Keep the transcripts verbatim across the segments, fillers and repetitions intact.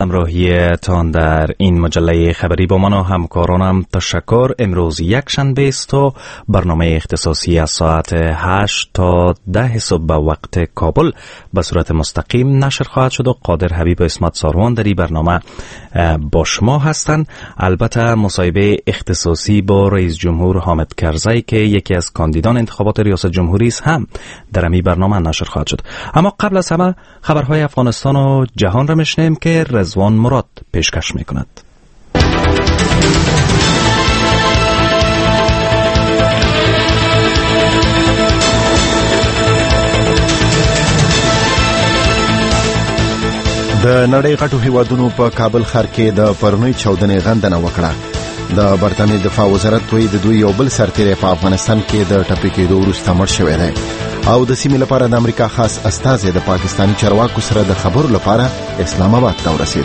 همراهیتان در این مجله خبری. با من و همکارانم تشکر. امروز یک شنبه است و برنامه اختصاصی از ساعت هشت تا ده صبح به وقت کابل به صورت مستقیم نشر خواهد شد و قادر حبیب و اسمت ساروان در این برنامه با شما هستند. البته مصاحبه اختصاصی با رئیس جمهور حامد کرزی که یکی از کاندیدان انتخابات ریاست جمهوری است هم در این برنامه نشر خواهد شد. اما قبل از همه خبرهای افغانستان و جهان را میشنیم که رضوان مراد پیشکش میکند. د نړۍ غټو هیوادونو په کابل ښار کې د پرونی چاودنې غندنه وکړه. د برتانیې دفاع وزارت وایي د دوی یو بل سرتیری په افغانستان کې د ټپي کېدو وروسته مړ شوی دی او د سیمې لپاره د امریکا خاص استازی د پاکستاني چارواکو سره د خبرو لپاره اسلام آباد ته ورسید.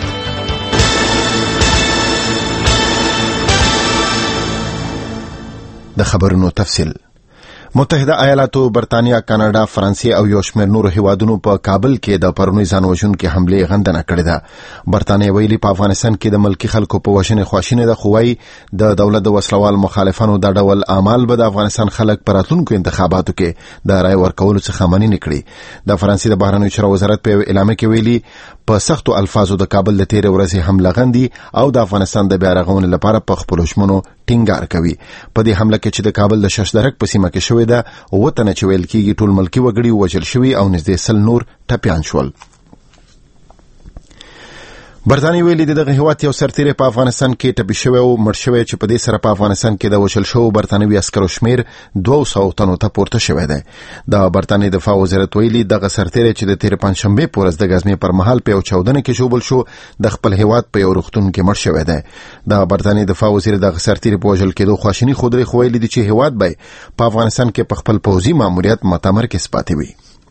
د خبرونو تفصیل. متحده ایالاتو، برتانیا، کاناډا، فرانسې او یو شمېر نورو هیوادونو په کابل کې د پرونی ځان وژونکي حملې غندنه کړې ده. برتانیا ویلي په افغانستان کې د ملکي خلکو په وژنې خواشینې ده، خو وايي د دولت د وسلوال مخالفانو د ډول اعمال به د افغانستان خلک په راتلونکو انتخاباتو کې د رای ورکولو څخه مننه کړي. د فرانسې د بهرنیو چارو وزارت په اعلامیه کې ویلي په سختو الفاظو د کابل د تیرې ورځې حمله غندي او د افغانستان د بیا رغونې لپاره په خپلو ژمنو ټینګار کوي. په دې حمله کې چې د کابل د ششدرک په سیمه کې شوې ده، وطن چې ویل کېږي ټول ملکي وګړي وژل شوي او نږدې سل نور ټپیان شول. برتانیې ویلي دغه هیواد یو سرتیری په افغانستان کې ټپي شوی او مړ شوی چې په دې سره په افغانستان کې د وژل شوو برتانوي عسکرو شمیر دوه سوه تنو ته پورته شوی دی. د برتانیې دفاع وزارت ویلي دغه سرتیری چې د تېرې پنجشنبې په ورځ د غزني پر مهال په یو چاودنه کې ژوبل شو د خپل هیواد په یو روغتون کې مړ شوی دی. د برتانیې دفاع وزیر دغه سرتیری په وژل کېدو خواشیني ښودلې، خو ویلي دي چې هیواد به په افغانستان کې په خپل پوځي ماموریت متمرکز پاتې وي.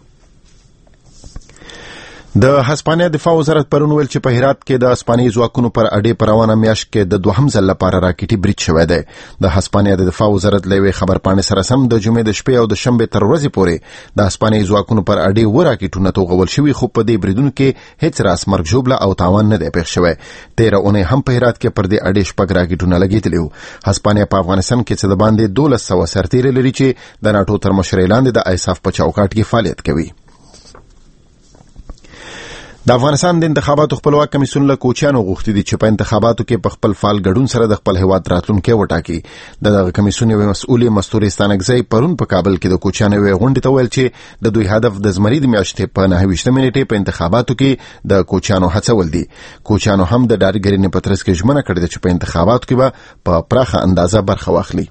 د هسپانیا دفاع وزارت پرون ویل چې په هرات کې د هسپانیي ځواکونو پر اډې په روانه میاشت کې د دوهم ځل لپاره راکټي برید شوی دی. د هسپانیا د دفاع وزارت له یوې خبرپاڼې سره سم د جمعې د شپې او د شنبې تر ورځې پورې د هسپانیي ځواکونو پر اډې اووه راکټونه توغول شوي، خو په دې بریدونو کې هیڅ راس مرګ ژوبله او تاوان نه دی پېښ شوی. تېره اونۍ هم په هرات کې پر دې اډې شپږ راکټونه لګېدلي وو. هسپانیا په افغانستان کې څه د باندې دولس سوه سرتیري لري چې د ناټو تر مشرۍ لاندې د ایساف په چوکاټ کې فعالیت کوي. د افغانستان د انتخاباتو خپلواک کمیسیون له کوچیانو غوښتي دي چې په انتخاباتو کې په خپل فعال ګډون سره د خپل هیواد راتلونکی وټاکي. دغه کمیسیون یو مسؤل مستوري ستانکزی پرون په کابل کې د کوچیانو یو غونډه ته ویل چې د دوی هدف د زمري د میاشتې په نهه ویشتمه نیټې په انتخاباتو کې د کوچیانو هڅول دي. کوچیانو هم د ډاډګرۍ په ترڅ کې ژمنه کړې ده چې په انتخاباتو کې به په پراخه اندازه برخه واخلي.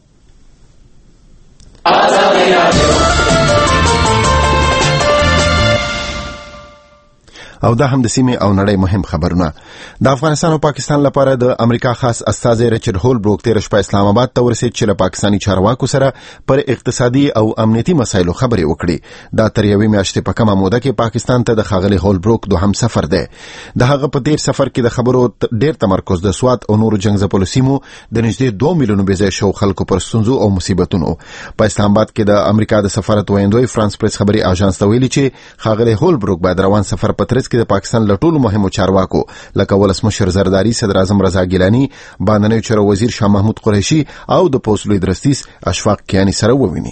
او دا هم د سیمې او نړۍ مهم خبرونه. د افغانستان او پاکستان لپاره د امریکا خاص استازی ریچارډ هولبروک تېره شپه اسلام آباد ته ورسید چې له پاکستاني چارواکو سره پر اقتصادي او امنیتي مسایلو خبرې وکړي. دا تر یوې میاشتې په کمه موده کې پاکستان ته د ښاغلي هولبروک دوهم سفر دی. د هغه په تېر سفر کې د خبرو ډېر تمرکز د سوات او نورو جنګ ځپلو سیمو د نږدې دوه میلیونو بې ځایه شوو خلکو پر ستونزو او مصیبتونو. په اسلام آباد کې د امریکا د سفارت ویندوی فرانس پریس خبري اژانس ته ویلي چې ښاغلي هولبروک باید روان سفر په ترڅ کې د پاکستان له ټولو مهمو چارواکو لکه ولسمشر زرداری، صدر اعظم رضا ګیلاني، باندنیو چارو وزیر شاه محمود قریشي او د پولیس لوی درستیز اشفاق کیانی سره وویني.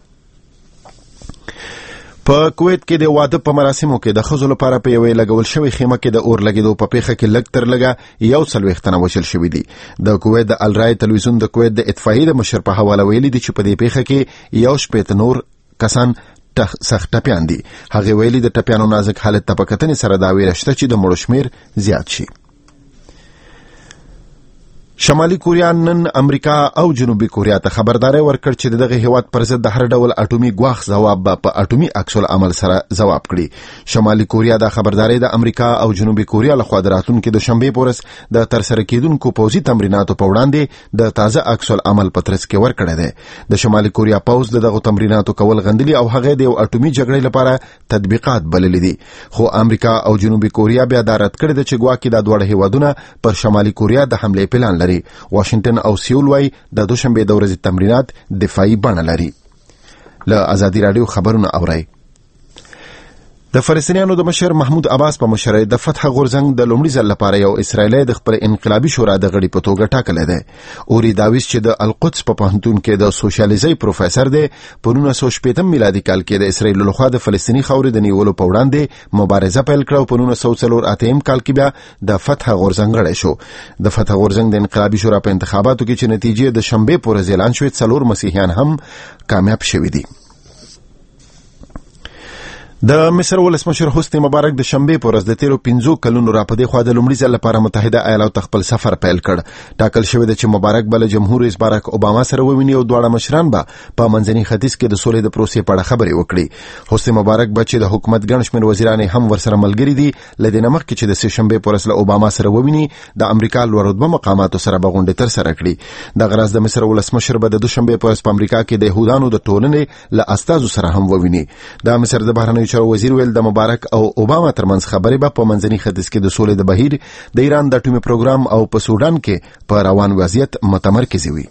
په کویت کې د واده په مراسمو کې د ښځو لپاره په یوې لګول شوې خیمه کې د اور لګېدو په پیښه کې لږ تر لږه یو څلوېښت تنه وژل شوي دي. د کویت د الرای تلویزیون د کویت د اطفائیې د مشر په حواله ویلي دي چې په دې پیښه کې یو شپېته نور کسان سخت ټپیان دي. هغه ویلي د ټپیانو نازک حالت ته په کتنې سره دا ویره شته چې د مړو شمیر زیات شي. شمالي کوریا نن امریکا او جنوبي کوریا ته خبرداري ورکړ چې دغه هیواد پر ضد د هر ډول اټومي ګواښ ځواب په اټومي عکس العمل سره ځواب کړي. شمالي کوریا د خبرداري د امریکا او جنوبي کوریا لخوا د راتلونکي د شنبې په ورځ د ترسره کېدونکو پوځي تمریناتو په وړاندې د تازه عکس العمل په ترڅ کې ورکړی دی. د شمالي کوریا پوځ دغه تمریناتو کول غندلي او هغه د اټومي جګړې لپاره تطبیقات بللي دي، خو امریکا او جنوبي کوریا بیا دا رد کړی دی چې ګواکې دا دواړه هیوادونه پر شمالي کوریا د حملې پلان لري. واشنگټن او سیول وايي د دوشنبه د ورځې تمرینات دفاعي بڼه لري. له ازادي رادیو خبرونه اورئ. د فلسطینیانو د مشر محمود عباس په مشرۍ د فتح غورځنګ د لومړي ځل لپاره یو اسرایلی د خپل انقلابي شورا د غړي په توګه ټاکلی دی. اوري داویس چې د القدس په پوهنتون کې د سوشیالېزۍ پروفیسر دی، په نولس سوه شپېتم میلادي کال کې د اسرایل لخوا د فلسطیني خاورې د نیولو په وړاندې مبارزه پیل کړه او په نولس سوه څلور اتیا کال کې بیا د فتح غورځنګ غړی شو. د فتح غورځنګ د انقلابي شورا په انتخاباتو کې چې نتیجې د شنبې په ورځ اعلان شوې، څلور مسیحیان هم کامیاب شوي دي. د مصر ولسمشر حسنی مبارک د شنبې په ورځ د تیرو پنځو کلونو راپدې خوا د لومړي ځل لپاره متحده ایالاتو خپل سفر پیل کړ. ټاکل شوی دی چې مبارک به له جمهور رئیس باراک اوباما سره وویني او دواړه مشران به په منځني ختیځ کې د سولې د پروسې په اړه خبرې وکړي. حسنی مبارک به چې د حکومت ګڼ شمېر وزیران هم ورسره ملګري دي، له دې نه مخکې چې د سه شنبې په ورځ له اوباما سره وویني، د امریکا لوړ رتبه مقاماتو سره به غونډې ترسره کړي. دغه راز د مصر ولسمشر به د دوشنبې په ورځ په امریکا کې د یهودانو د ټولنې له استازو سره هم وویني. د مصر د بهرنیو چارو وزیر ویل د مبارک او اوباما ترمنځ خبرې به په منځني ختیځ کې د سولې د بهیر، د ایران د اټومي پروګرام او په سودان کې په روان وضعیت متمرکز وي.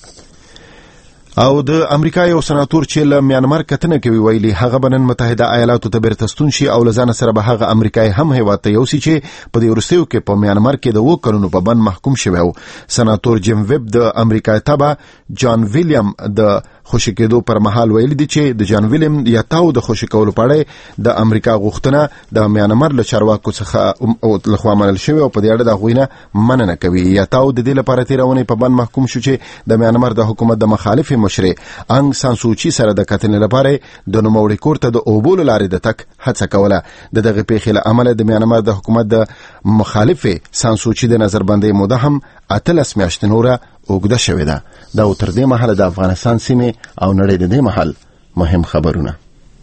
او د امریکا یو سناتور چې له میانمار کتنه کوي ویلي هغه بنن متحده ایالاتو ته بیرته ستون شي او لزان سره به هغه امریکای هم هیواد ته یوسي چې په دې وروستیو کې په میانمار کې د اوو کلونو په بند محکوم شوی و. سناتور جیم ویب د امریکا تبع جان ویلیام د خوشی کېدو پر مهال ویل دي چې د جان ویلیم یا تاو د خوشی کولو په اړه د امریکا غوښتنه د میانمار له چارواکو څخه او لخوا منل شوی او په دې اړه د غوښنه مننه کوي. یا تاو د دې لپاره تیرونه په بند محکوم شو چې د میانمار د حکومت د مخالف مشر انګ سان سوچي سره د کتنې لپاره د نوموړي کور ته د اوبول لارې د تک هڅه کوله. د دغه پیښې له امله د میانمار د حکومت د مخالف سان سوچي د نظربندۍ موده هم اتلس میاشتې نوره اوږده شوې ده. دا تر دې مهاله د افغانستان سیمې او نړۍ د دې مهال مهم خبرونه.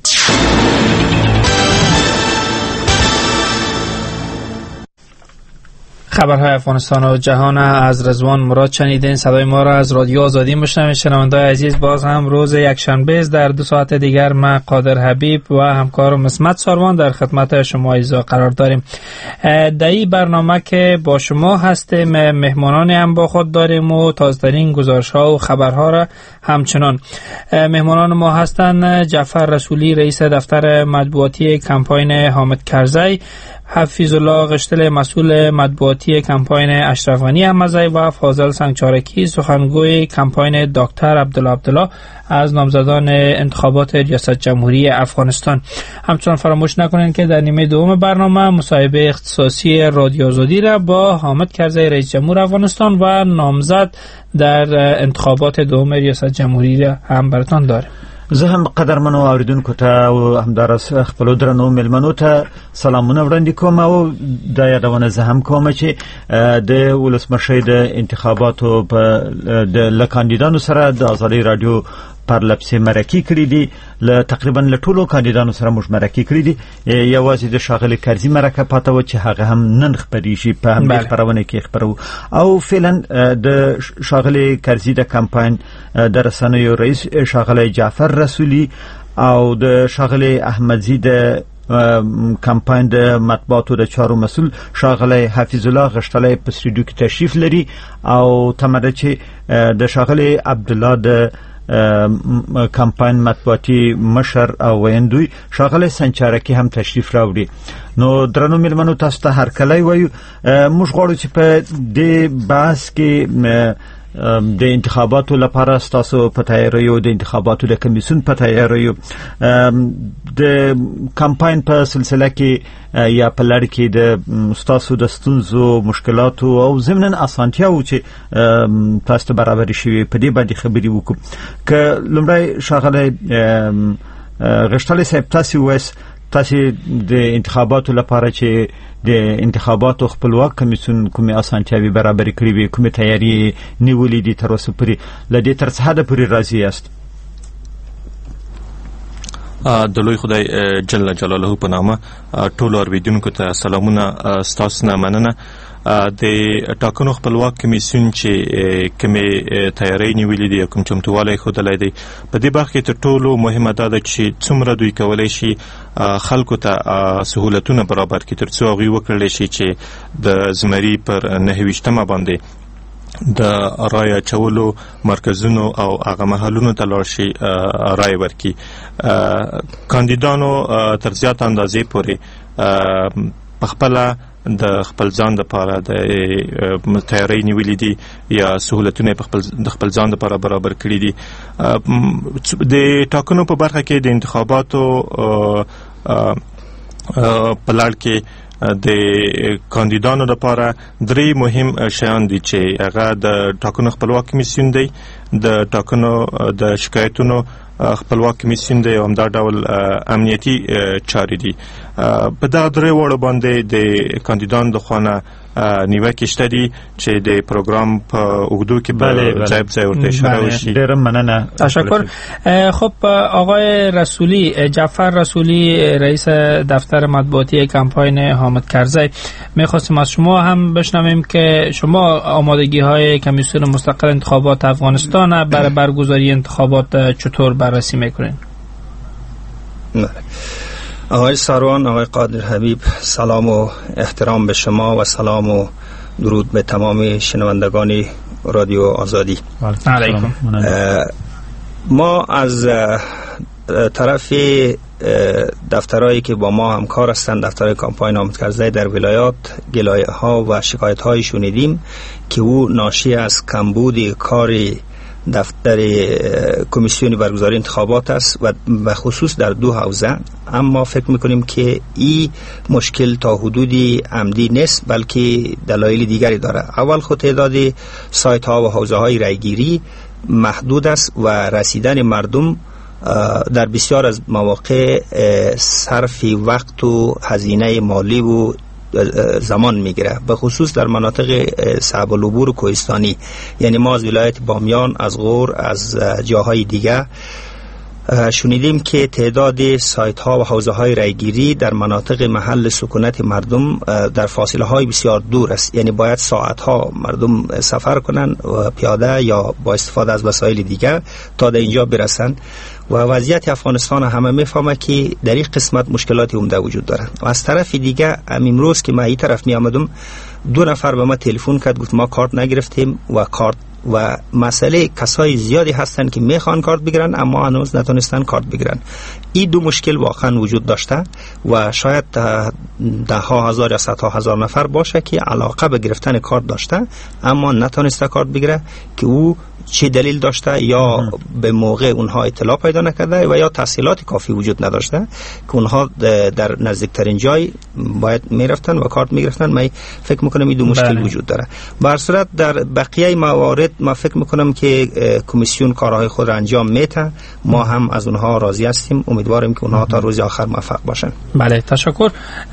خبرهای افغانستان و جهان از رضوان مراد شنیدین. صدای ما را از رادیو آزادی میشنوید. شنونده‌های عزیز، باز هم روز یکشنبه است. در دو ساعت دیگر ما قادر حبیب و همکارم اسمت ساروان در خدمت شما عزیزان قرار داریم. در این برنامه که با شما هستیم، مهمانانی هم با خود داریم و تازه‌ترین گزارش‌ها و خبرها را همچنان. مهمانان ما هستند جعفر رسولی، رئیس دفتر مطبوعاتی کمپاین حامد کرزی، حفیظ الله قشتل، مسئول مطبوعاتی کمپاین اشرف غنی احمدزی و فاضل سنگچارکی، سخنگوی کمپاین دکتر عبدالله عبدالله از نامزدان انتخابات ریاست جمهوری افغانستان. همچنان فراموش نکنید که در نیمه دوم برنامه مصاحبه اختصاصی رادیو آزادی را با حامد کرزی رئیس جمهور افغانستان و نامزد در انتخابات دوم ریاست جمهوری را هم براتان داریم. زه هم قدرمنو اوریدونکو ته او همدارس خپل درنو ملمنو ته سلامونه وړاندې کوم او د یادونه زه هم کوم چې د ولسمشر د انتخاباتو په د لکاندیدانو سره د ازادي رادیو پر لپسې مرکې کړې دي. ل تقریبا له ټولو کاندیدانو سره موږ مرکې کړې دي. یوازې د شاغلي کرزي مرکه پاته و چې هغه هم نن خبرې شي په هم خبرونه کې خبرو او فعلا د شاغلي کرزي د کمپاین د رسنیو رئیس شاغلي جعفر رسولی او د شاغلي احمدزي د کمپاین د مطبوعاتو د چارو مسول شاغلی حفیظ الله غشتلی په سټوډیو کې تشریف لري او تمره چې د شاغلی عبدالله د کمپاین مطبوعاتي مشر او ویندوی شاغلی سنچارکی هم تشریف راوړي. نو درنو ملمنو تاسو ته هر کله وایو موږ غواړو چې په دې بحث کې د انتخاباتو لپاره ستاسو په تیاریو د انتخاباتو د کمیسیون په تیاریو د کمپاین په سلسله کې یا په لړ کې د ستاسو د ستونزو مشکلاتو او ضمن اسانتیاو چې تاسو ته برابر شي په دې باندې خبرې وکړو. که لومړی شاغلی غشتلی صاحب تاسو وایس تاسو د انتخاباتو لپاره چې د انتخاباتو خپلواک کمیسیون کومه اسانتیاوي برابر کړې وي، کومه تیاری نیولې دي تر اوسه پورې، لدې تر څه حد پورې راضي یاست؟ د لوی خدای جل جلاله په نامه ټول اوریدونکو ته سلامونه. ستاسو نه مننه. د ټاکنو خپلواک کمیسیون چې کومه تیاری نیولې دي، کوم چمتووالی ښودلی دی، په دې برخه کې تر ټولو مهمه دا ده چې څومره دوی کولی شي خلکو ته سهولتونه برابر کړي تر څو هغوی وکړلی شي چې د زمري پر نهه ویشتمه باندې د رای اچولو مرکزونو او هغه محلونو ته لاړ شي رای ورکړي. کاندیدانو تر زیات اندازې پورې پخپله د خپل ځان لپاره د تیاری نیولې دي یا سہولتونه په خپل د خپل ځان لپاره برابر کړي دي. د ټاکنو په برخه کې د انتخاباتو په لړ کې د کاندیدانو لپاره درې مهم شیان دي چې هغه د ټاکنو خپلواک کمیسیون دی، د ټاکنو د شکایتونو خپلواک کمیسیون دی او همدا ډول امنیتي چارې دي. په دغه درې وړو باندې د کاندیدانو د خوانه نیوکې شته دي چې د پروګرام په اوږدو کې به ځای په ځای ورته اشاره وشي. ډېره مننه. تشکر. خب آقای رسولی، جعفر رسولی، رئیس دفتر مطبوعاتی کمپاین حامد کرزی، میخواستیم از شما هم بشنویم که شما آمادگی های کمیسیون مستقل انتخابات افغانستان برای برگزاری انتخابات چطور بررسی میکنین؟ آقای سروان، آقای قادر حبیب، سلام و احترام به شما و سلام و درود به تمام شنوندگان رادیو آزادی. علیکم. ما از طرف دفترهایی که با ما همکار هستند، دفتر کمپاین حامد کرزی در ولایات، گلایه ها و شکایت های شنیدیم که او ناشی از کمبود کار دفتر کمیسیون برگزاری انتخابات است و به خصوص در دو حوزه. اما فکر میکنیم که این مشکل تا حدودی عمدی نیست بلکه دلایل دیگری داره. اول خود تعداد سایت ها و حوزه های رایگیری محدود است و رسیدن مردم در بسیار از مواقع صرف وقت و هزینه مالی و زمان میگیره، به خصوص در مناطق صعب العبور و کوهستانی. یعنی ما از ولایت بامیان، از غور، از جاهای دیگه شنیدیم که تعداد سایت ها و حوزه های رایگیری در مناطق محل سکونت مردم در فاصله های بسیار دور است. یعنی باید ساعت ها مردم سفر کنن و پیاده یا با استفاده از وسایل دیگر تا در اینجا برسن. و وضعیت افغانستان همه میفهمه که در این قسمت مشکلات عمده وجود داره. و از طرف دیگه امروز که من این طرف می آمدم، دو نفر به ما تلفن کرد، گفت ما کارت نگرفتیم و کارت و مسئله کسای زیادی هستن که میخوان کارت بگیرن اما هنوز نتونستن کارت بگیرن. این دو مشکل واقعا وجود داشته و شاید ده ها هزار یا صدها هزار نفر باشه که علاقه به گرفتن کارت داشته اما نتونسته کارت بگیره، که او چه دلیل داشته یا به موقع اونها اطلاع پیدا نکرده و یا تحصیلات کافی وجود نداشته که اونها در نزدیکترین جای باید میرفتن و کارت میگرفتن. من فکر میکنم این دو مشکل بله. وجود داره. به هر صورت در بقیه موارد ما فکر میکنم که کمیسیون کارهای خود را انجام میده. ما هم از اونها راضی هستیم، امیدواریم که اونها تا روز آخر موفق باشن. بله، تشکر.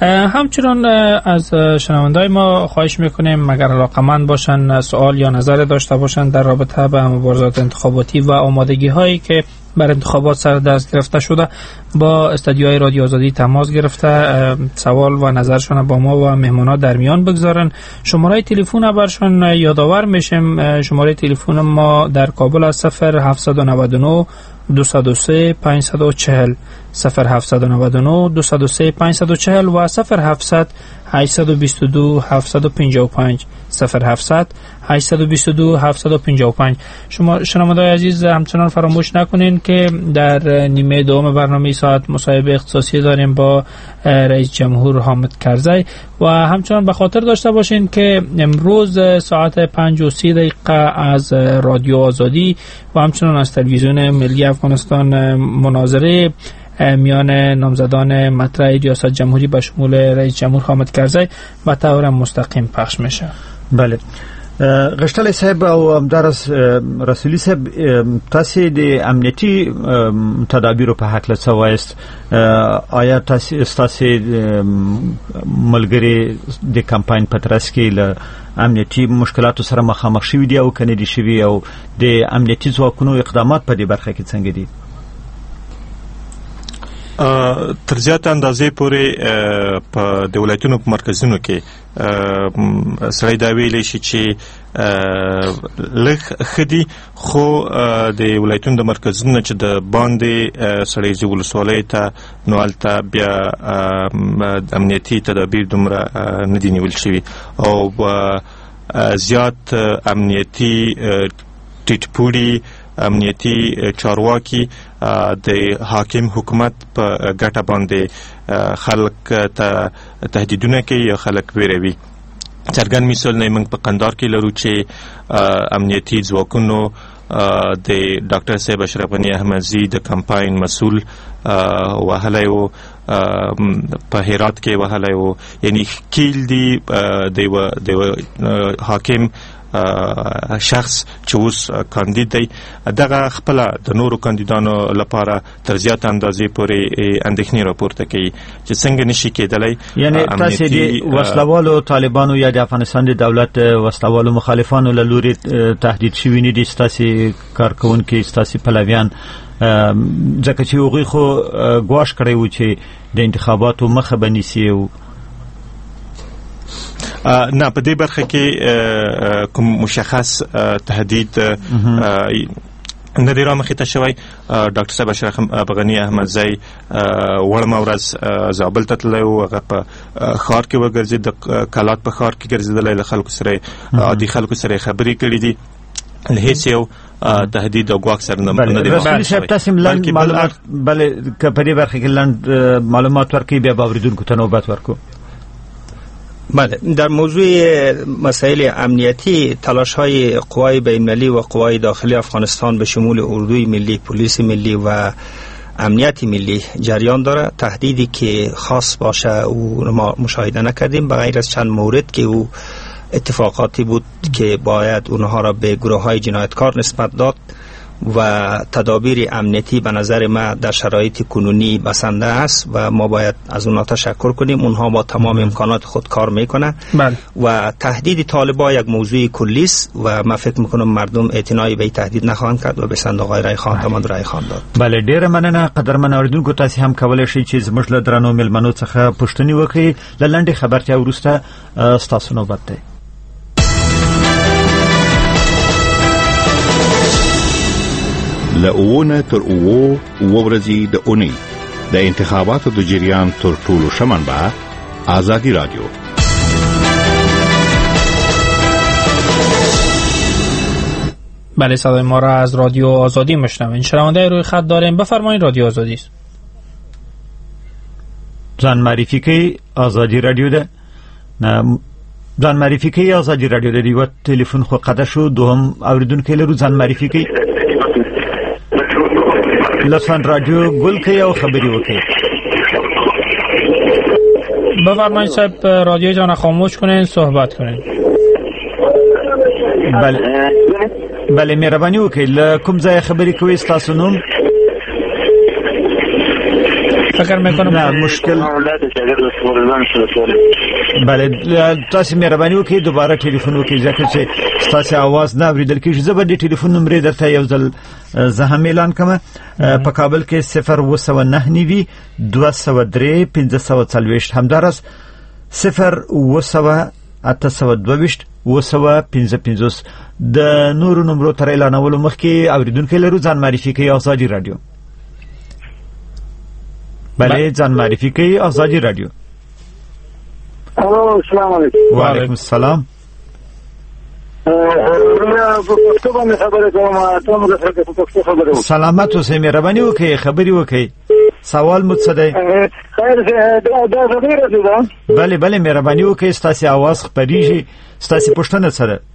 همچنان از شنوندای ما خواهش میکنیم اگر علاقمند باشن، سوال یا نظر داشته باشن در رابطه با مبارزات انتخاباتی و آمادگی هایی که بر انتخابات سر دست گرفته شده، با استودیوهای رادیو آزادی تماس گرفته سوال و نظرشون با ما و مهمانا در میان بگذارن. شماره تلفن برشون یادآور میشیم. شماره تلفن ما در کابل از صفر هفت نه نه دویست و سه پانصد و چهل صفر هفت نه نه دویست و سه پانصد و چهل و صفر هفتصد هشتصد و بیست و دو هفتصد و پنجاه و پنج صفر هفتصد هشتصد و بیست و دو هفتصد و پنجاه و پنج. شما شنوندگان عزیز همچنان فراموش نکنین که در نیمه دوم برنامه ساعت مصاحبه اختصاصی داریم با رئیس جمهور حامد کرزی و همچنان به خاطر داشته باشین که امروز ساعت پنج و سی دقیقه از رادیو آزادی و همچنان از تلویزیون ملی افغانستان مناظره میان نامزدان مطرح ریاست جمهوری به شمول رئیس جمهور حامد کرزی به طور مستقیم پخش میشه. بله. غشتلی صاحب او همدارس رسولی صاحب، تاسو د امنیتي تدابیرو په حق له څه وایست؟ آیا تاسو تاسو ملګری د کمپاین په ترڅ کې له امنیتي مشکلاتو سره مخامخ شوي دي او کنه دي شوي او د امنیتي ځواکونو اقدامات په دې برخه کې څنګه دي؟ تر زیاته اندازې پورې په د ولایتونو په مرکزونو کې سړی دا ویلی شي چې لږ ښه دي، خو د ولایتونو د مرکزونو چې د باندې سړی ځي ولسوالۍ ته، نو هلته بیا امنیتي تدابیر دومره نه دي نیول شوي او زیات امنیتی ټیټپوړي امنیتی چارواکي د حاکم حکومت په ګټه باندې خلک ته تهدیدونه کوي یا خلک ویروي. څرګند مثال نه موږ په قندار کې لرو چې امنیتي ځواکونو د ډاکټر صاحب اشرف غنی احمدزي د کمپاین مسؤل وهلی و، په هرات کې وهلی و، یعنی کیل دی د یو حاکم شخص چې اوس کاندید دی دغه خپل د نورو کاندیدانو لپاره تر زیات اندازې پورې اندېښنې راپورته کوي چې څنګه نشي کېدلی. یعنی تاسو د وسلوالو طالبانو یا د افغانستان د دولت وسلوالو مخالفانو له لوري تهدید شوي نه دي ستاسو کارکونکي ستاسو پلویان، ځکه چې هغوی خو ګواښ کړی و چې د انتخاباتو مخه به نیسي او نه په دې برخه کې کوم مشخص تهدید نه دی رامخې ته شوی. ډاکټر صاحب اشرف غنی احمدزی وړمه ورځ زابل ته تللی و، هغه په ښار کې وګرځېد، د کلات په ښار کې ګرځېدلی، له خلکو سره عادي خلکو سره خبرې کړې دي، له هیڅ یو تهدید او ګواښ سره نه دی. رسول صاحب تاسو لنډ معلومات بلې که په دې برخه کې لنډ معلومات ورکړئ بیا به اورېدونکو ته نوبت ورکړو. بله، در موضوع مسائل امنیتی تلاش های قوای بین‌المللی و قوای داخلی افغانستان به شمول اردوی ملی، پلیس ملی و امنیت ملی جریان داره. تهدیدی که خاص باشه او ما مشاهده نکردیم، بغیر از چند مورد که او اتفاقاتی بود که باید اونها را به گروه های جنایتکار نسبت داد و تدابیر امنیتی به نظر ما در شرایط کنونی بسنده است و ما باید از اونها تشکر کنیم. اونها با تمام امکانات خود کار میکنن. بله. و تهدید طالبان یک موضوع کلی است و ما فکر میکنم مردم اعتنایی به این تهدید نخواهند کرد و به صندوق های رای خواهند آمد و رای خواهند داد. بله، ډیر مننه قدرمن اوریدونکو، تاسو هم کولای شئ چې زموږ له درنو مېلمنو څخه پوښتنې وکړئ. له لنډې خبرتیا وروسته ستاسو نوبت دی. لأونه تر اوو ورځې د اونۍ د انتخاباتو د جریان تر ټولو ښه منبع آزادی رادیو. بله، صدای ما را از رادیو آزادی میشنوین. شنونده روی خط داریم، بفرمایید. رادیو آزادی است. ځان معرفي کوي. آزادی رادیو ده. ځان معرفي کوي. آزادی رادیو ده. یو ټلیفون خو قطع شو، دوهم اوریدونکو لرو. ځان معرفي کوي. لطفاً رادیو گل کړئ او خبرې وکړئ. بفرمایید صاحب، رادیو جان خاموش کنین، صحبت کنین. بله بله، مهرباني وکړئ. له کوم ځای خبرې کوئ؟ ستاسو نوم؟ فکر میکنم نه مشکل. بله، تاسو مهرباني وکړئ دوباره ټلیفون وکړئ ځکه چې ستاسو आवाज نه اوریدل کیږي. زه به د ټلیفون نمبر درته یو ځل زه هم اعلان کوم. په کابل کې صفر اوه سوه نهه نوي دوه سوه درې پنځه سوه څلوېښت، همداراز صفر اوه سوه اته سوه دوه ویشت اوه سوه پنځه پنځوس. د نورو نمبرو تر اعلانولو مخکې اوریدونکي لرو. ځان معرفي کوي. آزادی رادیو. بله، ځان معرفي کوي. آزادی رادیو. الو، السلام علیکم. وعلیکم السلام. سلامت اوسئ، مهرباني وکړئ، خبرې وکړئ. سوال مو څه دی؟ خیر، دا خبره ده. بله بله، مهرباني وکړئ، ستاسو आवाज خپریږي. ستاسو پوښتنه څه ده؟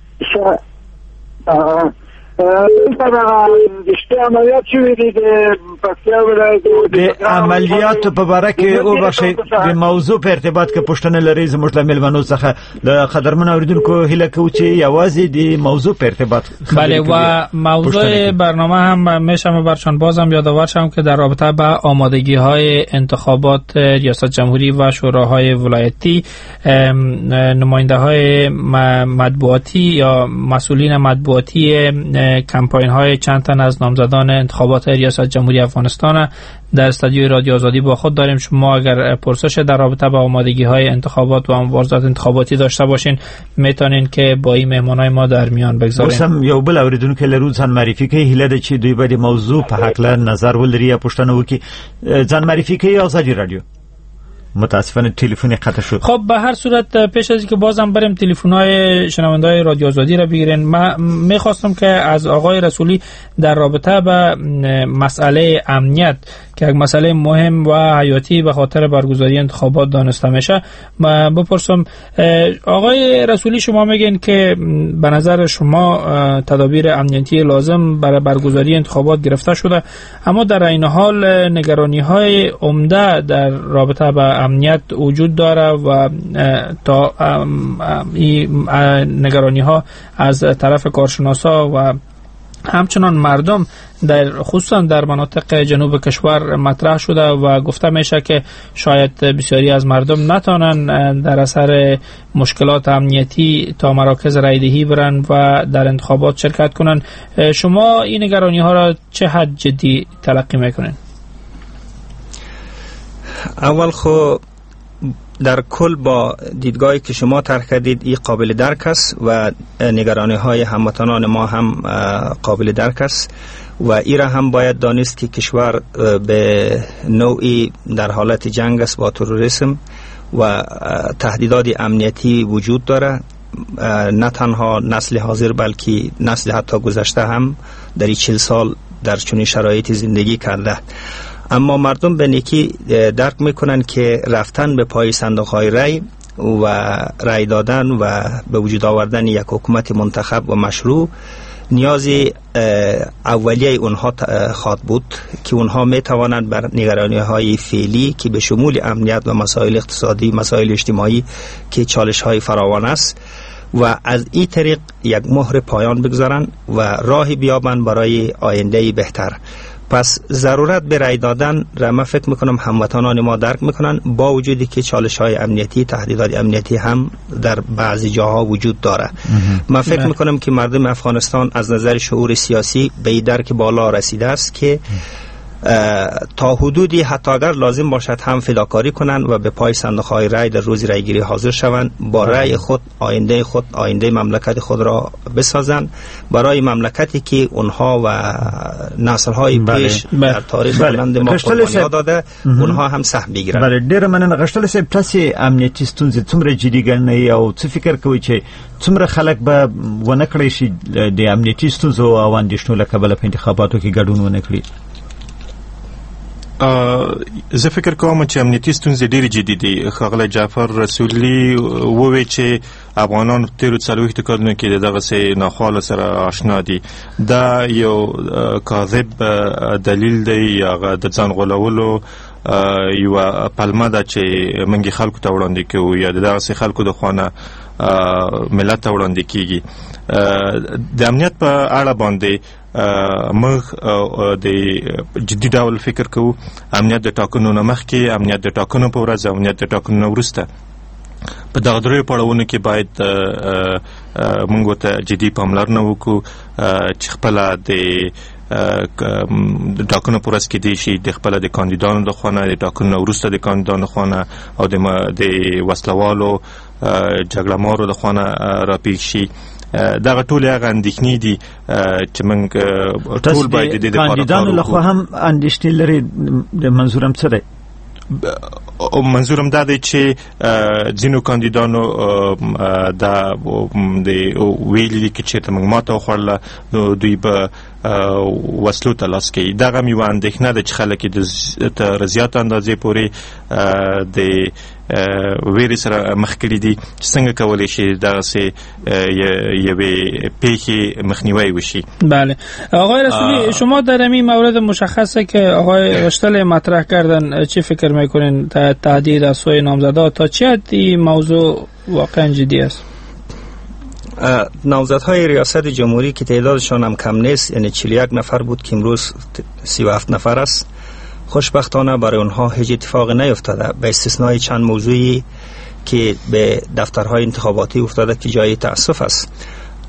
د عملیاتو په باره کې او بخښئ د موضوع په ارتباط کې پوښتنه لرئ زموږ له مېلمنو څخه. د قدرمن اوریدونکو هیله کوو چې یوازې د موضوع په ارتباط. بله، و موضوع برنامه هم میشم برشان بازم یادآور شم که در رابطه با آمادگی های انتخابات ریاست جمهوری و شوراهای ولایتی نماینده های مطبوعاتی یا مسئولین مطبوعاتی کمپاین های چند تن از نامزدان انتخابات ریاست جمهوری افغانستان در استودیوی رادیو آزادی با خود داریم. شما اگر پرسش در رابطه با آمادگی های انتخابات و مبارزات انتخاباتی داشته باشین میتونین که با این مهمانای ما در میان بگذارین. اوسم یو بل اوریدونکو لرو ځان معرفي کوي. هیله ده چې دوی به د موضوع په حق له نظر ولري یا پوښتنه وکړي. ځان معرفي کوي. آزادی رادیو. متاسفانه تلفن قطع شد. خب به هر صورت پیش از اینکه بازم بریم تلفن‌های شنونده‌های رادیو آزادی را بگیرین، من می‌خواستم که از آقای رسولی در رابطه با مسئله امنیت که یک مسئله مهم و حیاتی به خاطر برگزاری انتخابات دانسته میشه بپرسم. آقای رسولی، شما میگین که به نظر شما تدابیر امنیتی لازم برای برگزاری انتخابات گرفته شده، اما در این حال نگرانی‌های عمده در رابطه با امنیت وجود داره و تا این نگرانی‌ها از طرف کارشناسا و همچنان مردم در خصوصا در مناطق جنوب کشور مطرح شده و گفته میشه که شاید بسیاری از مردم نتانن در اثر مشکلات امنیتی تا مراکز رایدهی برن و در انتخابات شرکت کنن. شما این نگرانی ها را چه حد جدی تلقی میکنین؟ اول خو در کل با دیدگاهی که شما طرح کردید این قابل درک است و نگرانی های هموطنان ما هم قابل درک است و این را هم باید دانست که کشور به نوعی در حالت جنگ است با تروریسم و تهدیدات امنیتی وجود داره. نه تنها نسل حاضر بلکه نسل حتی گذشته هم در این چهل سال در چنین شرایطی زندگی کرده. اما مردم به نیکی درک میکنن که رفتن به پای صندوق های رای و رای دادن و به وجود آوردن یک حکومت منتخب و مشروع نیازی اولیه اونها خواهد بود که اونها میتوانند بر نگرانی های فعلی که به شمول امنیت و مسائل اقتصادی، مسائل اجتماعی که چالش های فراوان است و از این طریق یک مهر پایان بگذارن و راهی بیابن برای آینده بهتر. پس ضرورت به رای دادن را من فکر میکنم هموطنان ما درک میکنن، با وجودی که چالش های امنیتی، تهدیدات امنیتی هم در بعضی جاها وجود داره. من فکر میکنم که مردم افغانستان از نظر شعور سیاسی به این درک بالا رسیده است که تا حدودی حتی اگر لازم باشد هم فداکاری کنند و به پای صندوق های رای در روز رای گیری حاضر شوند، با رای خود آینده خود آینده مملکت خود را بسازند قبرای مملکتی که اونها و نسل های پیش بله. در تاریخ بلند ما قربانی داده اونها هم سهم بگیرن. بله ډیر مننه. غشتل صاحب تاسو امنیتي ستونزې څومره جدي ګڼئ او څه فکر کوئ چې څومره خلک به ونه کړی شي د امنیتي ستونزو او اندېښنو له کبله په انتخاباتو کې ګډون ونه کړي؟ زه فکر کوم چې امنیتي ستونزې ډېرې جدي دي. ښاغلی جعفر رسولي وویل چې افغانان په تېرو څلوېښتو کلونو کې د دغسې ناخوالو سره آشنا دي. دا یو کاذب دلیل دی، هغه د ځان غولولو یوه پلمه ده چې موږ خلکو ته وړاندې کوو یا د دغسې خلکو د خوا نه ملت ته وړاندې کېږي. د امنیت په اړه باندې موږ د جدي ډول فکر کوو. امنیت د ټاکنو نه مخکې، امنیت د ټاکنو په ورځ، امنیت د ټاکنو نه وروسته په دغه دریو پړاوونو کې باید موږ ورته جدي پاملرنه وکړو چې خپله د د ټاکنو په ورځ کې دی شي د خپله د کاندیدانو د خوا نه، د ټاکنو نه وروسته د کاندیدانو خوا نه او د وسلوالو جګړه مارو د خوا نه راپېښ شي. دغه ټول هغه اندېښنې دي چې موږ ټول باید د دې لپاره کاندیدانو له خوا هم اندېښنې لري. د منظورم څه دی؟ منظورم دا دی چې ځینو کاندیدانو دا د ویلي دي چې چېرته موږ ماته وخوړله نو دوی به وسلو ته لاس کوي. دغه هم یوه اندېښنه ده چې خلک یې تر زیاته اندازې پورې د ویرې سره مخ کړي دي چې څنګه کولی شي دغسې یوې پیښې مخنیوی وشي. بله آقای رسولی، شما در این مورد مشخصه که آقای غشتل مطرح کردن چی فکر میکنین تهدید از سوی نامزدها تا چه حد این موضوع واقعا جدی است؟ نامزدهای ریاست جمهوری که تعدادشان هم کم نیست، یعنی چهل و یک نفر بود که امروز سی و هفت نفر است، خوشبختانه برای اونها هیچ اتفاقی نیفتاده به استثنای چند موضوعی که به دفترهای انتخاباتی افتاده که جای تأسف است.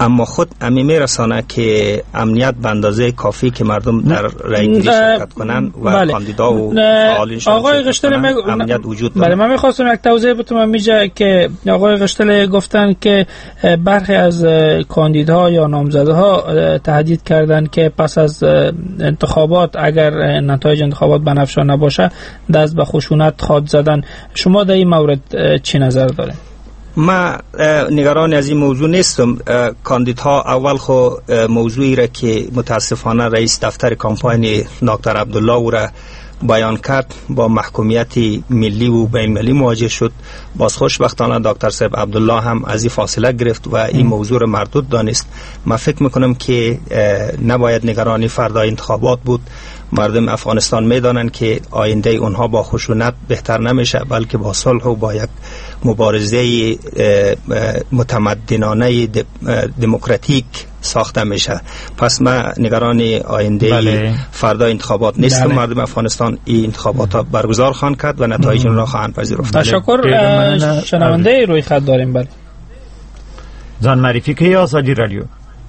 اما خود امی میرسانه که امنیت به اندازه کافی که مردم در رأی‌گیری شرکت کنند و بله. کاندیدا و فعالینشان آقای قشتل مگ... امنیت وجود داره. بله من میخواستم یک توضیح بدم میجا که آقای قشتل گفتن که برخی از کاندیداها یا نامزدها تهدید کردند که پس از انتخابات اگر نتایج انتخابات بنفشه نباشه دست به خشونت خواد زدن. شما در این مورد چی نظر دارید؟ ما نگران از این موضوع نیستم. کاندیدها اول خو موضوعی را که متاسفانه رئیس دفتر کمپاین دکتر عبدالله او را بیان کرد با محکومیت ملی و بین‌المللی مواجه شد. باز خوشبختانه دکتر صاحب عبدالله هم از این فاصله گرفت و این موضوع را مردود دانست. من فکر میکنم که نباید نگرانی فردای انتخابات بود. مردم افغانستان میدانند که آینده اونها با خشونت بهتر نمیشه، بلکه با صلح و با یک مبارزه متمدنانه دموکراتیک ساخته میشه. پس من نگران آینده بله. فردا انتخابات نیستم. بله. مردم افغانستان این انتخابات ها برگزار خواهند کرد و نتایج اون را خواهند پذیرفت. تشکر. شنونده روی خط داریم. بله زن معرفی که آزادی رادیو.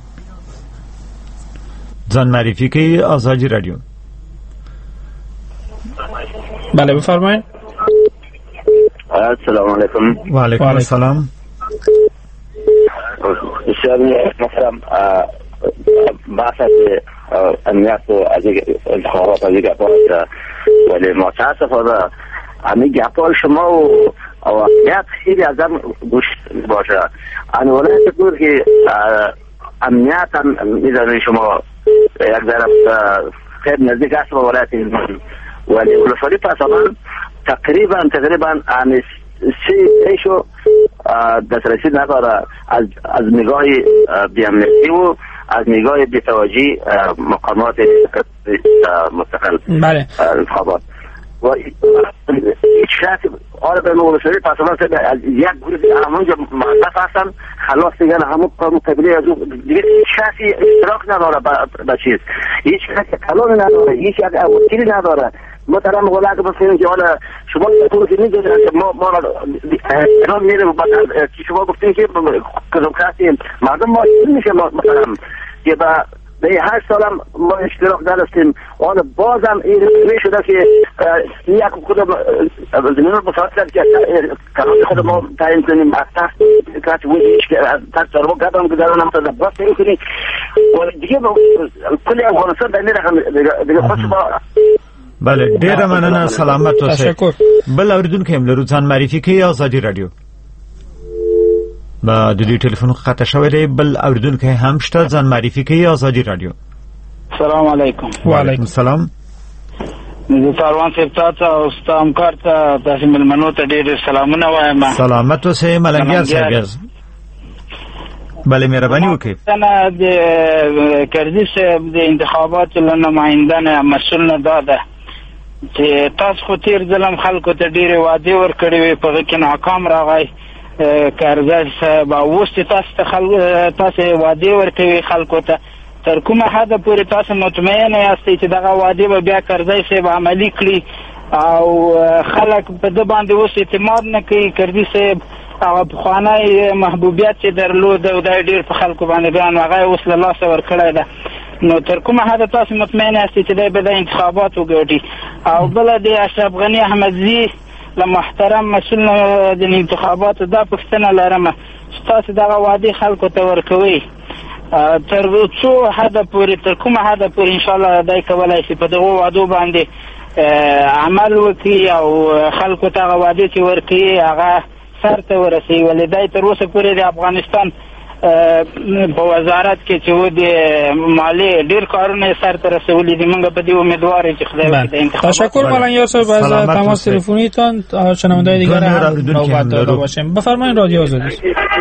زن معرفی که آزادی رادیو. بله بفرمایید. السلام علیکم. و علیکم السلام. بسیار محترم، بحث از امنیت و از انتخابات از گپا ولی متاسفانه همین گپا شما و امنیت خیلی از هم گوش باشه. انواله بود که امنیت هم میدانید شما یک ذره خیلی نزدیک است به ولایت هلمند ولی ولسوالی پاسبان تقریبا تقریبا همیشه ایشو دسترسی نداره از از نگاه بی‌امنیتی و از نگاه بی‌توجهی مقامات مستقل بله انتخابات و هیچ شخص آره به ولسوالی پاسبان از یک گروه همونجا مختص هستن خلاص دیگه همون قانون قبلی از دیگه هیچ شخصی اشتراک نداره به چیز، هیچ شخصی قانون نداره، هیچ یک وکیلی نداره. محترم غلط بسیاریم که حالا شما یکون که میگه ما ما ایران میره و بعد شما گفتین که کدوم کسی مردم ما این میشه محترم که با به هشت سالم ما اشتراک داشتیم حالا بازم این می شده که یک خودم زمین رو بساعت کرد که قرار خود ما تعیین کنیم از تحت کسی ویش که از تحت سرما قدم گذارن هم تا باز تعیین کنیم و دیگه کلی افغانستان در این رقم دیگه خود شما بله ډیره مننه. سلامت اوسئ. بل اوریدونکو هم لرو ځان معرفي کوي آزادي رادیو. با د دې ټلیفون خطا شوی دی. بل اوریدونکو هم شته ځان معرفي کوي آزادي رادیو. السلام علیکم. و علیکم السلام. زه ساروان صاحب ته او ستا همکار ته داسې مېلمنو ته ډېر سلامونه وایم. سلامت اوسئ ملنګیار صاحب. بله مهرباني وکړئ. نه د کرزي صاحب د انتخاباتو له نمایندانه مسؤل نه داده چې تاسو خو تیر ځلم خلکو ته ډېرې وعدې ورکړې وې په هغې کې ناکام راغی کرزي صاحب او اوس چې تاسو ته تاسو وعدې ورکوي خلکو ته تر کومه حده پورې تاسو مطمئنه یاستئ چې دغه وعدې به بیا کرزي صاحب عملي کړي او خلک په ده باندې اوس اعتماد نه کوي کرزي صاحب هغه پخوانی محبوبیت چې درلود او دا ډېر په خلکو باندې ګران هغه اوس له لاسه ورکړی ده نو تر کومه حده تاسو مطمئن یاستئ چې دی به د انتخابات وګټي او بله د اشرف غني احمدزي له محترم مسؤل د انتخاباتو دا پوښتنه لرم چې تاسو دغه وعدې خلکو ته ورکوئ تر څو حده پورې تر کومه حده پورې انشاءالله دی کولی شي په دغو وعدو باندې عمل وکړي او خلکو ته هغه وعدې چې ورکوي هغه سر ته ورسوي ولې دی تر اوسه پورې د افغانستان په وزارت کې چې و د مالیې ډېر کارونه یې سر ته رسولي دي. موږ په دې امیدوار یو چې خدای وکړي د انتخابات. تشکر ملنګیار صاحب از تماس تلفنیتان. شنونده‌های دیگر هم نوبت داده باشیم. بفرمایید رادیو آزادی.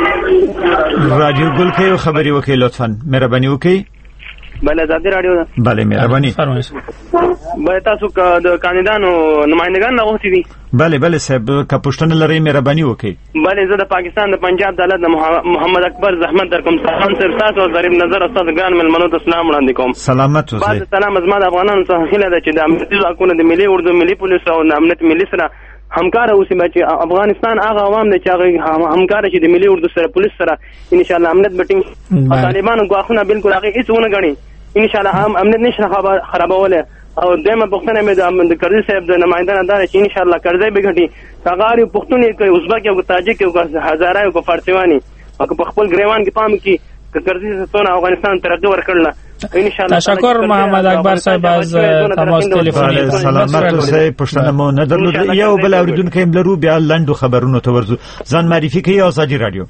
رادیو گل کې خبري وکړئ لطفا مهرباني وکړئ. بله آزادي رادیو ده. بله مهرباني. فرمایئ. بله تاسو د کاندیدانو نمائندگان راغوښتي دي. بله بله صاحب که پوښتنه لرئ مهرباني وکړئ. بله زه د پاکستان د پنجاب دولت د محمد اکبر زحمت در کوم سلام صاحب تاسو او ظریف نظر استاد ګران مېلمنو ته سلام وړاندې کوم. سلامت اوسئ. بعد سلام زما د افغانانو څخه هیله ده چې د امنیتي ځواکونو د ملي اردو ملي پولیس او د امنیت ملي سره همکار اوسې چې افغانستان هغه عوام دی چې هغه همکار شي د ملي اردو سره پولیس سره ان شاء الله امنیت بټینګ طالبانو غواخونه بالکل هغه هیڅ ونه غني ان شاء الله هم امنیت نشه خرابوله او دمه پښتنه مې د کرزي صاحب د نمائنده نه دا چې ان شاء الله کرزي به غټي تاغاري پښتوني کوي ازبک او تاجک او هزاره او فارسیوانی او په خپل ګریوان کې پام کې کرزي څونه افغانستان ترقی ورکړل ان شاء الله. تشکر محمد اکبر صاحب از تماس تلفنی. سلامت اوسئ. پښتنه مو نه درلود. یو بل اوریدونکو هم لرو بیا لنډو خبرونو ته ورځو. ځان معرفي کوي آزادی رادیو.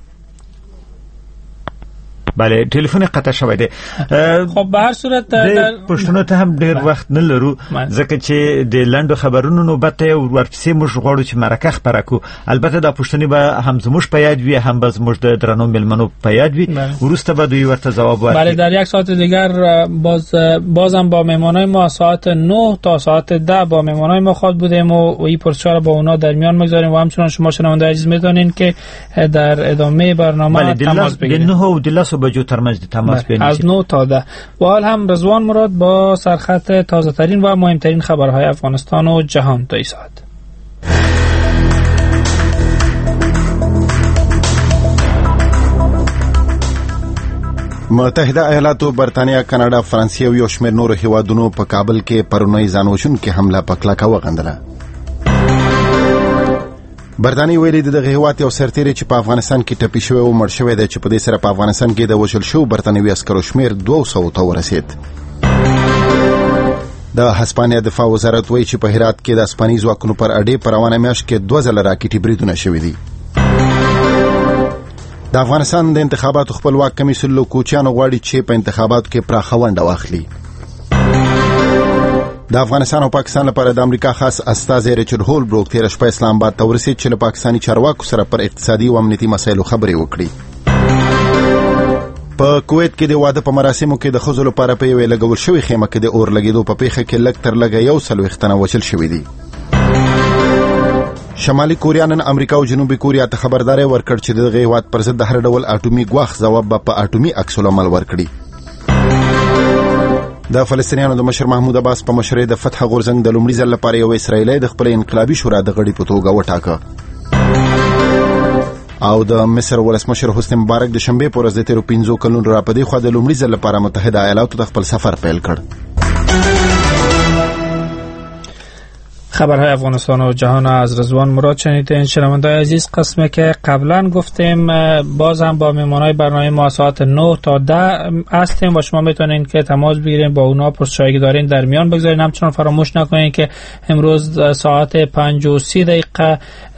بله ټلیفون قطع شوی دی. خب به هر صورت پښتنو ته هم ډیر وخت نه لرو ځکه چې د لنډو خبرونو نوبت ته ورپسې موږ غواړو چې مرکه خبره کو. البته دا پښتني به هم زموږ په یاد وي هم به زموږ د درنو ملمنو په یاد وي. وروسته به دوی ورته جواب ورکړي. بله در یک ساعت دیگر باز بازم با مهمانای ما ساعت نه تا ساعت ده با مهمانای ما خواهد بودیم و این پرسش‌ها با اونا در میان میگذاریم و همچنان شما شنونده عزیز میدونین که در ادامه برنامه تماس بگیرید. بجو ترمز تماس بینید از نه تا ده. و حال هم رضوان مراد با سرخط تازه ترین و مهمترین خبرهای افغانستان و جهان تا این ساعت. متحده ایالات برطانیه کاناډا فرانسې او یو شمېر نورو هیوادونو په کابل کې پرونی ځانوژونکې حمله په کلکه وغندله. برطانیې ویلي دغه هیواد یو سرتیری چې په افغانستان کې ټپي شوی او مړ شوی دی چې په دې سره په افغانستان کې د وژل شوو برطانوي عسکرو شمېر دوه سوو ته ورسید. د هسپانیا دفاع وزارت وایي چې په هرات کې د هسپاني ځواکونو پر اډې په روانه میاشت کې دوه ځله راکټي بریدونه شوي دي. د افغانستان د انتخاباتو خپلواک کمیسیون له کوچیانو غواړي چې په انتخاباتو کې پراخه ونډه واخلي. د افغانستان او پاکستان لپاره د امریکا خاص استازی ریچارډ هولبروک تیر شپه اسلام آباد ته ورسید چې له پاکستاني چارواکو سره پر اقتصادي او امنیتي مسایلو خبرې وکړي. په کویت کې د واده په مراسمو کې د ښځو لپاره په یوې لګول شوې خیمه کې د اور لګېدو په پیښه کې لږ تر لږه یو څلوېښت تنه وژل شوي دي. شمالي کوریا نن امریکا او جنوبي کوریا ته خبرداری ورکړ چې دغه هیواد پر ضد د هر ډول اټومي ګواښ ځواب به په اټومي عکس العمل ورکړي. د فلسطینیانو د مشر محمود عباس په مشرۍ د فتح غورځنګ د لومړي ځل لپاره یو اسرائیلی د خپل انقلابي شورا د غړي په توګه وټاکه. او د مصر ولسمشر حسنی مبارک د شنبې په ورځ د تیرو پنځو کلونو راپدې خوا د لومړي ځل لپاره متحده ایالاتو ته خپل سفر پیل کړ. خبرهای افغانستان و جهان از رضوان مراد شنیدین. شنونده‌های عزیز، قسمی که قبلا گفتیم باز هم با مهمانای برنامه ما ساعت نه تا ده هستیم و شما میتونین که تماس بگیرین با اونا پرسشایی که دارین در میان بگذارین. همچنان فراموش نکنین که امروز ساعت پنج و سی دقیقه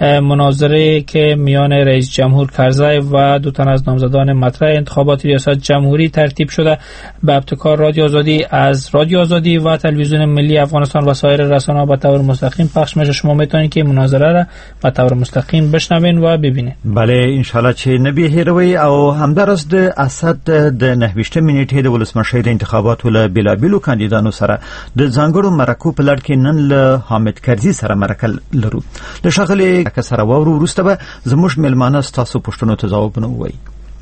مناظره که میان رئیس جمهور کرزی و دو تن از نامزدان مطرح انتخابات ریاست جمهوری ترتیب شده. به ابتکار رادیو آزادی از رادیو آزادی و تلویزیون ملی افغانستان و سایر رسانه‌ها به طور مستقیم پخش میشه. شما میتونید که مناظره را به طور مستقیم بشنوین و ببینید. بله انشالله چې نبی هیروي او همدارس د اسد د نهویشته منیټې د ولسمشر د انتخاباتو له بلابلو کاندیدانو سره د ځانګړو مرکو په لړ کې نن له حامد کرزي سره مرکه لرو. د شغلې کسره وورو وروسته به زموږ ملمانه ستاسو پوښتنو ته ځوابونه ووایي.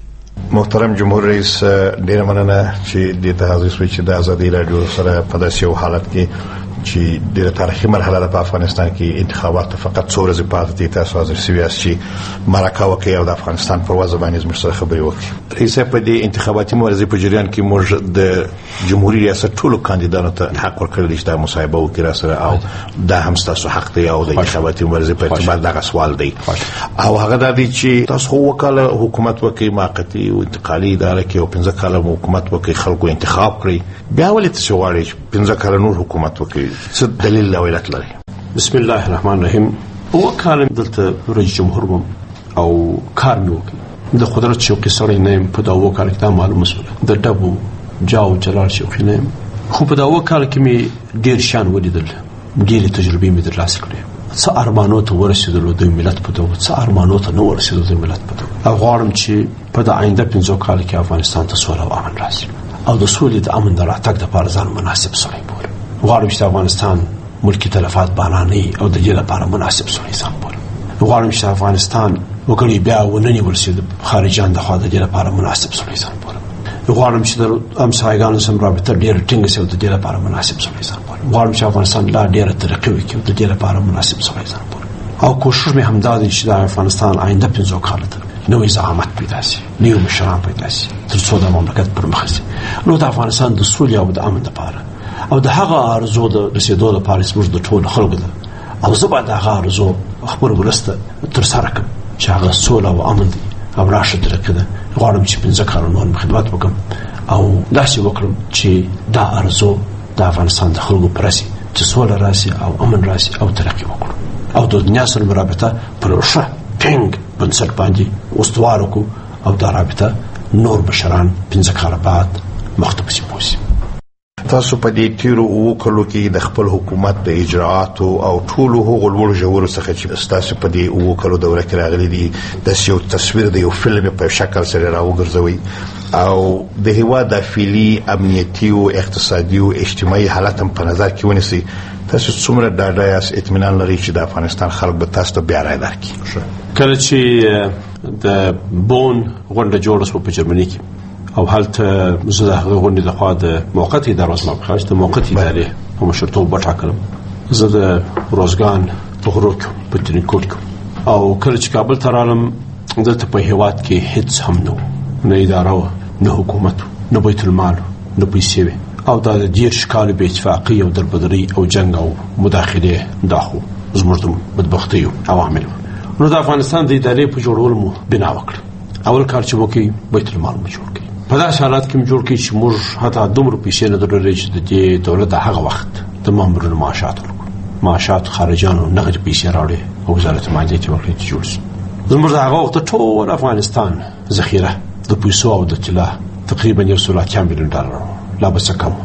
محترم جمهور رئیس، ډیره مننه چې د تحقیق وچ د ازادي رادیو سره په داسې یو حالت کې چې د تاریخي مرحله په افغانستان کې انتخابات فقط څو ورځې پاتې دي تاسو حاضر شوي چې مرکه وکړي او د افغانستان پر وضع باندې موږ سره خبرې وکړي. رئیس په دې انتخاباتي مبارزې په جریان کې موږ د جمهوریت ریاست ټولو کاندیدانو ته حق ورکړی چې د مصاحبه وکړي سره او دا هم تاسو حق دی او د انتخاباتي مبارزې په اعتبار دغه سوال دی او هغه د دې چې تاسو وکاله حکومت وکړي موقتی او انتقالي اداره کې او پنځه کاله حکومت وکړي خلکو انتخاب کړي بیا ولې تاسو غواړئ پنځه کاله نور حکومت وکړي؟ څه دلیل او علت لري؟ بسم الله الرحمن الرحیم. وکاله دلته رئیس جمهور وم او کار مې وکړ. د قدرت شوقي سړی نه یم. په دا وکاله کې دا معلومه شوه د ډبو جاو جلال شوقي نه یم، خو په دا وکاله کې مې ډېر شیان ولیدل، ډېرې تجربې مې ترلاسه کړې. څه ارمانو ته ورسېدلو د ملت په توګه، څه ارمانو ته نه ورسېدلو د ملت په توګه. او غواړم چې په د آینده پنځو کالو کې افغانستان ته سوله او امن راشي او د سولې د امن د راتګ دپاره ځان مناسب سړی بولم. غواړم چې افغانستان ملکی تلفات باراني او د دې لپاره مناسب سړی ځان بولم. غواړم چې افغانستان وګړي بیا ونه نیول شي د خارجان د خوا د دې لپاره مناسب سړی ځان بولم. غواړم چې د همسایګانو سره رابطه ډېره ټینګه شي او د دې لپاره مناسب سړی ځان بولم. غواړم چې افغانستان لا ډېره ترقي وکړي او د دې لپاره مناسب سړی ځان بولم. او کوشش مې همدا دی چې د افغانستان آینده پنځو کاله ته نوې زعامت پیدا شي، نوي مشران پیدا شي تر څو د مملکت پر مخ شي. نو د افغانستان د سولې او د امن لپاره او د هغه ارزو د رسیدو لپاره زموږ د ټولو خلکو ده او زه به د هغه ارزو خپل ولسته تر سره کړم چې هغه سوله او امن دی او راشه طریقه ده. غواړم چې پنځه کاله نور خدمت وکړم او داسې وکړم چې دا ارزو د افغانستان د خلکو پر راسي چې سوله راسي او امن راسي او ترقي وکړو او د دنیا سره مرابطه پر ښه ټینګ بنسټ باندې استوار وکړو او دا رابطه نور بشران پنځه کاله بعد مخته پسې بوځي. تاسو په دې تیرو اوو کلو کې د خپل حکومت د اجراءاتو او ټولو هغو لوړو ژورو څخه چې ستاسو په دې اوو کلو دوره کې راغلي دي داسې یو تصویر د یو فلم په شکل سره راوګرځوئ او د هېواد داخلي امنیتي او اقتصادي او اجتماعي حالت هم په نظر کې ونیسئ، تاسو څومره ډاډه یاست، اطمینان لرئ چې د افغانستان خلک به تاسو ته بیا رای درکړي؟ کله چې د بون غونډه جوړه شوه په جرمني کې او هلته زه د هغه غونډې لخوا د موقتې ادارې زما په خاص د موقتې ادارې په مشرتوب وټاکلم. زه د روزګان په غرو کې په ترینکوټ کې او کله چې کابل ته رالم دلته په هېواد کې هیڅ هم نه نه اداره وه، نه حکومت، نه بیت المال، نه پیسې وې او دا د دېرش کالو بې اتفاقۍ او دربدرۍ او جنګ او مداخلې دا خو زموږ د بدبختیو عوامل وو. نو د افغانستان د ادارې په جوړولو مو بنا وکړه. اول کار چې مو کوي بیت المال مو جوړ کړي. په داسې حالات کې مو جوړ کړي چې موږ حتی دومره پیسې نه درلودې چې د دې دولت د هغه وخت د مامورینو معاشات ورکړو، معاشات خارجیانو نغدې پیسې راوړې او وزارت مالیې ته ورکړې چې جوړ شي. زموږ د هغه وخت ټول افغانستان ذخیره د پیسو او د طلا تقریبا یو سل اتیا میلیون ډالر لا به څه کم.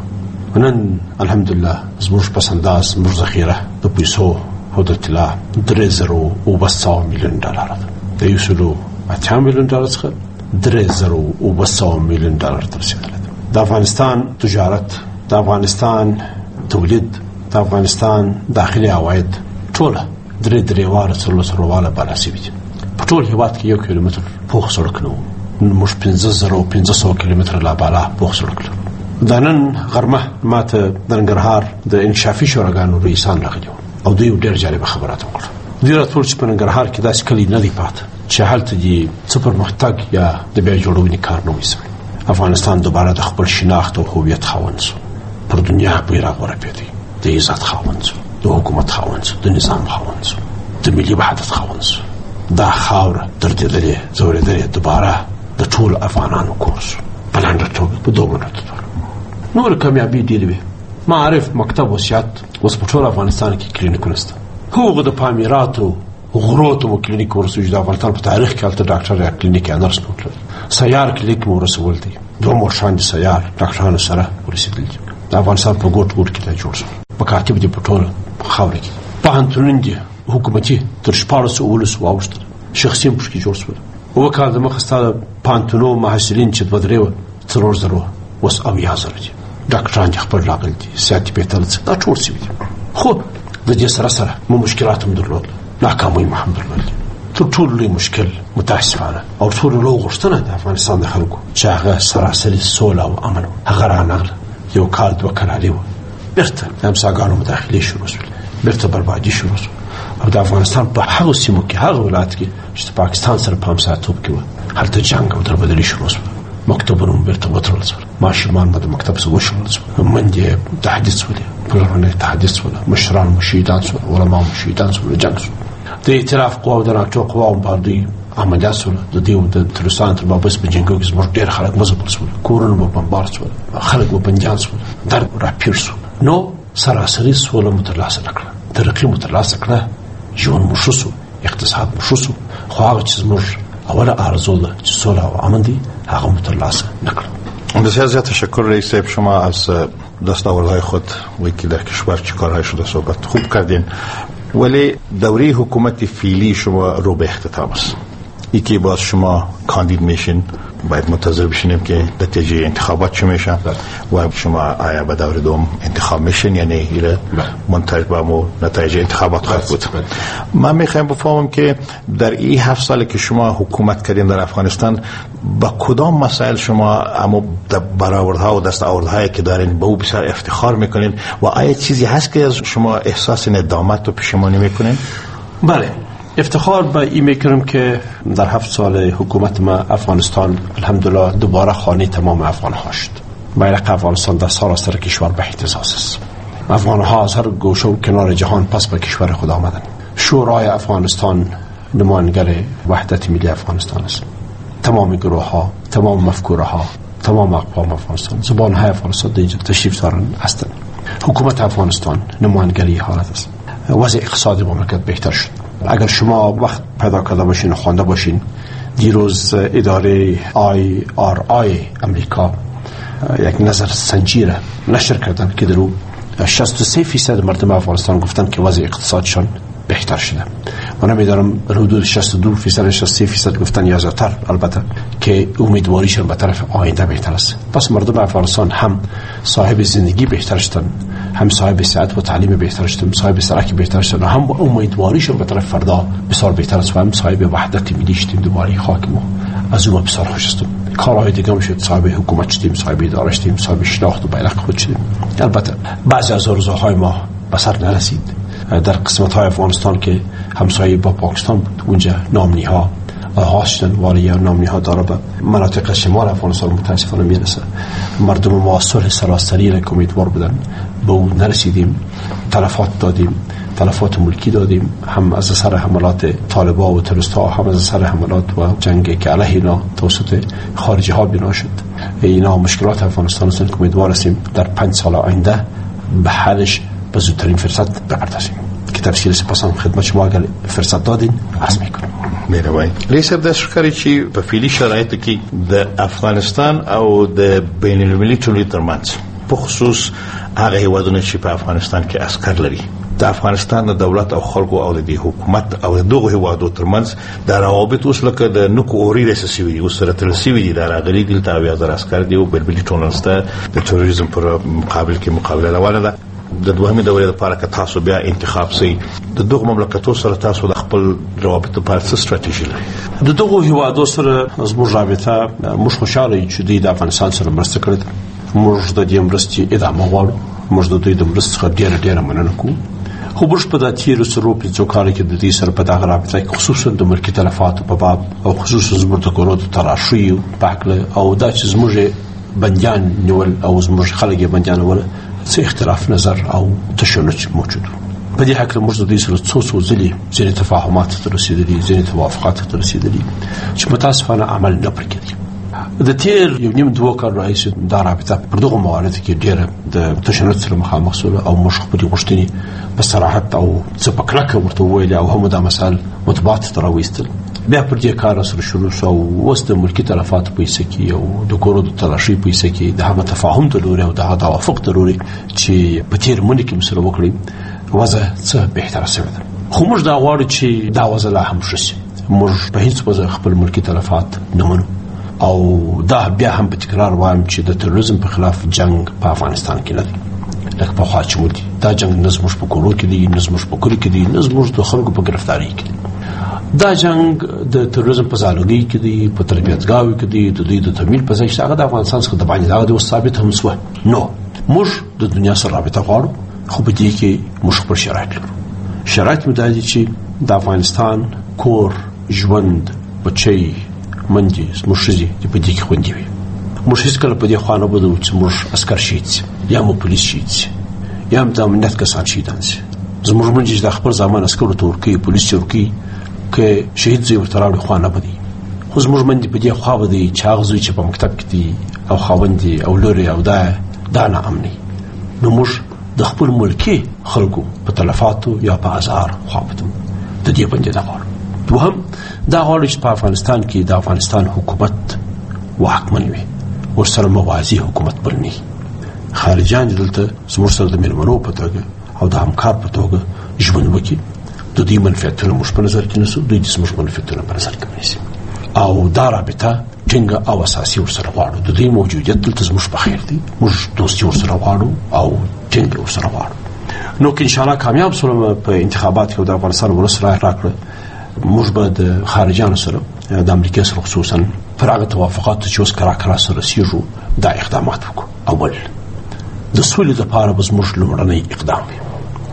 نن الحمدلله زموږ پس انداز زموږ ذخیره د پیسو او د طلا درې زرو اووه سوه میلیون ډالر ده. د یو سلو اتیا میلیون ډالر څخه درې زرو اووه سوه میلیون ډالر ته رسېدلی ده. د افغانستان تجارت، د افغانستان تولید، د افغانستان داخلي عواید ټوله درې درې واره څلور څلور واله بالا شوي دي. په ټول هېواد کې یو کیلومتر پوخ سړک نه و، موږ پنځه زره پنځه سوه کیلومتره لا بالا پوخ سړک لرو. دا نن غرمه ما ته د ننګرهار د انکشافي شوراګانو رئیسان راغلي وو او دوی ډېر جالبه خبرات وکړه. دوی راته وویل چې په ننګرهار کې داسې کلي نه دی پاته چې هلته دې څه پرمختګ یا د بیا جوړونې کار نه وي شوی. افغانستان دوباره د خپل شناخت او هویت خاوند شو، پر دنیا بیرغ ورپېدی، د عزت خاوند شو، د حکومت خاوند شو، د نظام خاوند شو، د ملي وحدت خاوند شو. دا خاوره دردېدلې زورېدلې دوباره د ټول افغانانو کور شو په لنډه توګه په دوه منټو. نور کامیابي ډېرې وې، معارف، مکتب، وصیت. اوس په ټول افغانستان کې کلینیکونه شته. هغو د پامیراتو غرو ته مو کلینیک ورسوي چې د افغانستان په تاریخ کې هلته ډاکټر یا کلینیک یا نرس نه وتلل. سیار کلینیک مو ورسول دی، دوه مورشان د سیار ډاکټرانو سره ورسېدلي دي. د افغانستان په ګوټ ګوټ کې دا جوړ شو، مکاتب دي په ټوله خاوره کې، پوهنتونونه دي حکومتي تر شپاړسو اوولسو واوښتل، شخصي هم پکې جوړ شول. اووه کاله دمخه ستا د پوهنتونو محصلین چې دوه درې وه څلور زره اوس اویا زره دي. ډاکټران دي خپل راغلي دي، سیاحتي پیتل دا ټول شوي دي. خو د دې سره سره مو مشکلات هم درلودل، ناکامۍ مو هم درلودلې. تر ټولو لوی مشکل متاسفانه او تر ټولو لوی غوښتنه د افغانستان د خلکو چې هغه سراسري سوله او امن و، هغه رانغله. یو کال دوه کلالې وه، بېرته د همساګانو مداخلې شروع شول، بېرته بربادي شروع شول او د افغانستان په هغو سیمو کې، هغه ولایت کې چې د پاکستان سره په همسایتوب کې وه، هلته جنګ او دربدري شروع شوه. مکتبونه مو بېرته وتړل شول، ماشومان به د مکتب څخه وشړل شول، میندې تهدید شولې، پلرونه تهدید شول، مشران مو شهیدان شول، علما مو شهیدان شول، جنګ شول. د ائتلاف قواو د ناټو قواو په دوی عملیات شول، د دوی د ترکستان تر بابس په جنګو کې زموږ ډېر خلک وځپل شول، کورونه مو بمبار شول، خلک مو بندیان شول، درد راپیر شو. نو سراسري سوله مو ترلاسه نه کړه، ترقي مو ترلاسه کړه، ژوند مو ښه شو، اقتصاد مو ښه شو. خو هغه چې زموږ اوله آرزو ده چې سوله او امن دی، هغه مو ترلاسه نه کړه. بسیار زیاد تشکر رئیس صاحب، شما از دستاوردهای خود وکی در کشور چه کارهای شده صحبت خوب کردین، ولی دوره حکومت فعلی شما رو به اختتام است. یکی باز شما کاندید میشین، باید منتظر بشینیم که نتیجه انتخابات چه میشه و شما آیا به دور دوم انتخاب میشین یا نه، ایره منتظر با نتیجه انتخابات خواهد بود. من میخوایم بفهمم که در این هفت سالی که شما حکومت کردین در افغانستان با کدام مسائل شما اما برآوردها و دستاوردهایی که دارین به او بسیار افتخار میکنین و آیا چیزی هست که از شما احساس ندامت و پشیمانی میکنین؟ بله، افتخار به این میکنم که در هفت سال حکومت ما افغانستان الحمدلله دوباره خانه تمام افغان ها شد. بیرق افغانستان در سراسر کشور به اهتزاز است. افغان ها از هر گوشه و کنار جهان پس به کشور خود آمدند. شورای افغانستان نمایندگر وحدت ملی افغانستان است. تمام گروه ها، تمام مفکوره ها، تمام اقوام افغانستان، زبان های افغانستان در اینجا تشریف دارند هستند. حکومت افغانستان نمایندگری حالت است. وضع اقتصادی مملکت بهتر شد. اگر شما وقت پیدا کرده باشین و خوانده باشین، دیروز اداره آی آر آی امریکا یک نظر سنجی را نشر کردن که در او شصت و سه فیصد مردم افغانستان گفتن که وضع اقتصادشان بهتر شده. من نمیدارم حدود شصت و دو فیصد شصت و سه فیصد گفتن یا زیادتر، البته که امیدواریشان به طرف آینده بهتر است. پس مردم افغانستان هم صاحب زندگی بهتر شدن، هم صاحب صحت و تعلیم بهتر شدن، صاحب سرک بهتر شدن، هم امیدواریشان به طرف فردا بسیار بهتر است و هم صاحب وحدت ملی شدیم. دوباره خاک ما از اون بسیار خوش هستم. کارهای دیگه هم شد، صاحب حکومت شدیم، صاحب اداره شدیم، صاحب شناخت و بیرق خود شدیم. البته بعضی از آرزوهای ما به سر نرسید. در قسمت های افغانستان که همسایه با پاکستان بود، اونجا نامنی ها آغاز شدن، والی نامنی ها داره به مناطق شمال افغانستان متاسفانه میرسه. مردم ما صلح سراسری را که امیدوار بودن به اون نرسیدیم. تلفات دادیم، تلفات ملکی دادیم، هم از اثر حملات طالبان و تروریست‌ها، هم از اثر حملات و جنگی که علیه اینا توسط خارجی ها بنا شد. اینا مشکلات افغانستان است که امیدوار هستیم در پنج سال آینده به حلش به زودترین فرصت بپردازیم. که تفصیل سپاسم خدمت شما اگر فرصت دادین عرض میکنم. مهرباني. رئیس صاحب د شکرې چې په فعلي شرایطو کې د افغانستان او د بین المللي ټولنې ترمنځ په خصوص هغه هیوادونه چې په افغانستان کې عسکر لري، د افغانستان د دولت او خلکو او د حکومت او دغه هیوادو ترمنځ د روابط اوس لکه د نکو اوري رسېږي دي، اوس سره ترسي دي، دا راغلي دي ته بیا د عسکر دی او بلبلي ټولنسته د تروریزم پر مقابل کې مقابله روانه ده. د دوهمې دورې لپاره که تاسو بیا انتخاب سئ، د دغه مملکتو سره تاسو د خپل روابط لپاره څه ستراتیژي لرئ؟ د دغه هیوادو سره زموږ رابطه موږ خوشاله یو چې دوی د افغانستان سره مرسته کړې ده. موږ د دې مرستې ادامه غواړو. موږ د دوی د مرستې څخه ډېره ډېره مننه کوو. خو موږ په دا تیرو څلورو پنځو کالو کې د دې سره په دغه رابطه کې خصوصا د ملکي تلفاتو په باب او خصوصا زموږ د کورو د تراشیو په هکله او دا چې زموږ بندیان نیول او زموږ خلک یې بندیان نیول څه اختلاف نظر او تشنج موجود په دې حق موږ د دې سره څو څو ځلې ځینې تفاهمات ته رسیدلي، ځینې توافقات ته رسیدلي چې متاسفانه عمل نه پرې کېږي. د تیر یو نیم دوه کال راهیسې دا رابطه پر دغه موارد کې ډېره د تشنج سره مخامخ شوه او موږ خپلې غوښتنې په صراحت او څه په کلکه ورته وویلې او هم دا مسایل مطبوعات ته راویستل. بیا پر دې کار سره شروع شو او اوس د ملکي تلفاتو په حصه کې او د کورو د تلاشي په حصه کې د هغه تفاهم ضروري او د توافق ضروري چې په تیر مونږ کې مسله وکړي وضع څه بهتره شوه ده. خو موږ دا غواړو چې دا وضع لا هم ښه شي. موږ په هیڅ وجه خپل ملکي تلفات نه منو او دا بیا هم په تکرار وایم چې د تروریزم په خلاف جنگ په افغانستان کې نه دی لکه په خوا چې ودی. دا جنگ نه زموږ په کورو کې دی، نه زموږ په کورو کې دی، نه زموږ د خلکو په گرفتاری کې دی. دا جنگ د تروریزم په زالوګي کې دی، په تربیتګاوي کې دی، د دوی د تمویل په ځای چې هغه د افغانستان څخه د باندې دا د ثابت هم سو نو موږ د دنیا سره رابطه غواړو. خو په دې کې موږ خپل شرایط لرو. شرایط مو دا دي چې د افغانستان کور، ژوند، بچي، منځي، زموږ ښځې په دې کې خوندي وي. موږ هیڅکله په دې خوا نه بدو چې موږ عسکر شهید سي یا مو پولیس شهید سي یا هم د امنیت کسان شهیدان سي. زموږ منځي د خپل ځامن عسکرو ته ورکوي، پولیس ورکوي که شهید زوی ورته راوړي خوا نه بدي. خو زموږ منځي په دې خوا بدي چې هغه زوی چې په مکتب کې دي او خاوند دي او لورې او دا دا نه امني. نو موږ د خپل ملکي خلکو په تلفاتو یا په ازار خوا بدو. د دې باندې دا غواړو. دوهم دا غواړو چې په افغانستان کې د افغانستان حکومت واکمن وي، ورسره موازي حکومت بل نه. خارجيان دلته زموږ سره د مېلمنو په توګه او د همکار په توګه ژوند وکړي. د دې منفعتونه موږ په نظر کې نیسو، دوی د زموږ منفعتونه په نظر کې نیسي او دا رابطه ټینګه او اساسي ورسره غواړو. د دې موجودیت دلته زموږ په خیر دی. موږ دوستي ورسره غواړو او ټینګه ورسره غواړو. نو که انشاءالله کامیاب شوم په انتخابات کې د افغانستان ولس رای راکړه، موږ به د خارجيانو سره د امریکا سره خصوصا پر هغه توافقات چې اوس کرا کرا سره سیږو دا اقدامات وکړو. اول د سولې لپاره به زموږ لومړنی اقدام وي.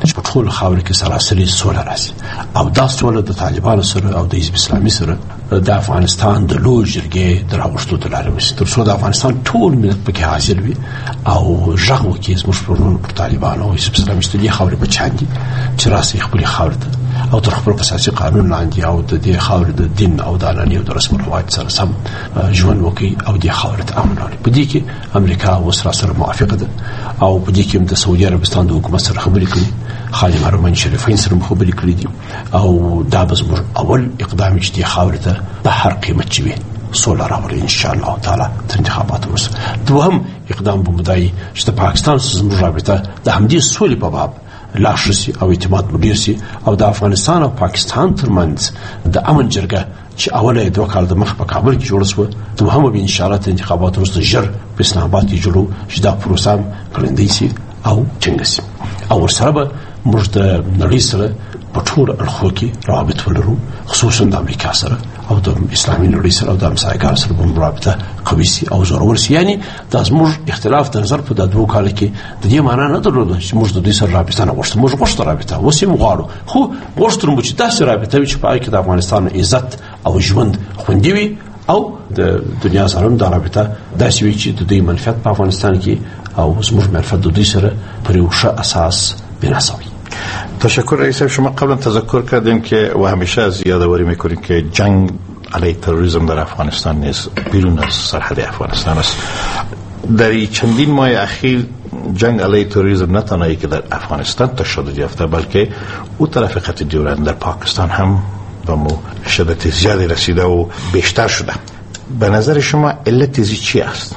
چې په ټول خاور کې سراسري سوله راځي او دا سوله د طالبانو سره او د حزب اسلامي سره د افغانستان د لوی جرګې د راوښتو د لارې وشي، تر څو د افغانستان ټول ملت پکې حاضر وي او غږ وکړي زموږ پرونو پر طالبانو او حزب اسلامي چې دې خاورې بچیان دي چې راسي خپلې خاورې ته او تر خپل اساسي قانون لاندې او د دې خاورې د دین او د عنعنې او د رسم رواج سره سم ژوند وکړي او دې خاورې ته امن راوړي. په دې کې امریکا اوس راسره موافقه ده او په دې کې هم د سعودي عربستان د حکومت سره خبرې کړي، خادم حرمین شریفین سره خبرې کړي دي او دا به زموږ اول اقدام چې دې خاورې ته په هر قیمت چې وي سوله راوړي ان شاء الله تعالی تر انتخاباتو وروسته. دوهم اقدام به مدعي چې د پاکستان سره زموږ رابطه د همدې سولې په باب لا شي او اعتماد مدیر سي او د افغانستان او پاکستان ترمنځ د امن جرګه چې اوله دوه کال د مخ په کابل کې جوړ شو، دوهم به ان شاء الله تر انتخاباتو وروسته ژر په اسلام آباد کې جوړو چې دا پروسه کړندې سي او څنګه سي او ورسره به موږ د نړۍ سره په ټول اړخو کې رابط ولرو، خصوصا د امریکا سره او د اسلامي نړۍ سره او د همسایګانو سره به رابطه قوي سي او زورور سي. یعنی دا زموږ اختلاف د نظر په دوه کال کې د دې معنی نه درلوده چې موږ د دې سره رابطه نه غوښتو، موږ غوښتو رابطه وسیم غواړو، خو غوښتو مو چې داسې رابطه وي چې په هغه کې د افغانستان عزت او ژوند خوندي وي او د دنیا سره هم دا رابطه داسې وي چې د دې منفعت په افغانستان کې او زموږ منفعت د دوی سره پر یو ښه اساس بنا شوی. تشکر رئیس. شما قبلا تذکر کردیم که و همیشه از یادآوری میکنیم که جنگ علیه تروریسم در افغانستان نیست، بیرون از سرحد افغانستان است. در این چندین ماه اخیر جنگ علیه تروریسم نه تنهایی که در افغانستان تشدید یافته بلکه او طرف خط دیورند در پاکستان هم به شدت زیادی رسیده و بیشتر شده. به نظر شما علت ازی چی است؟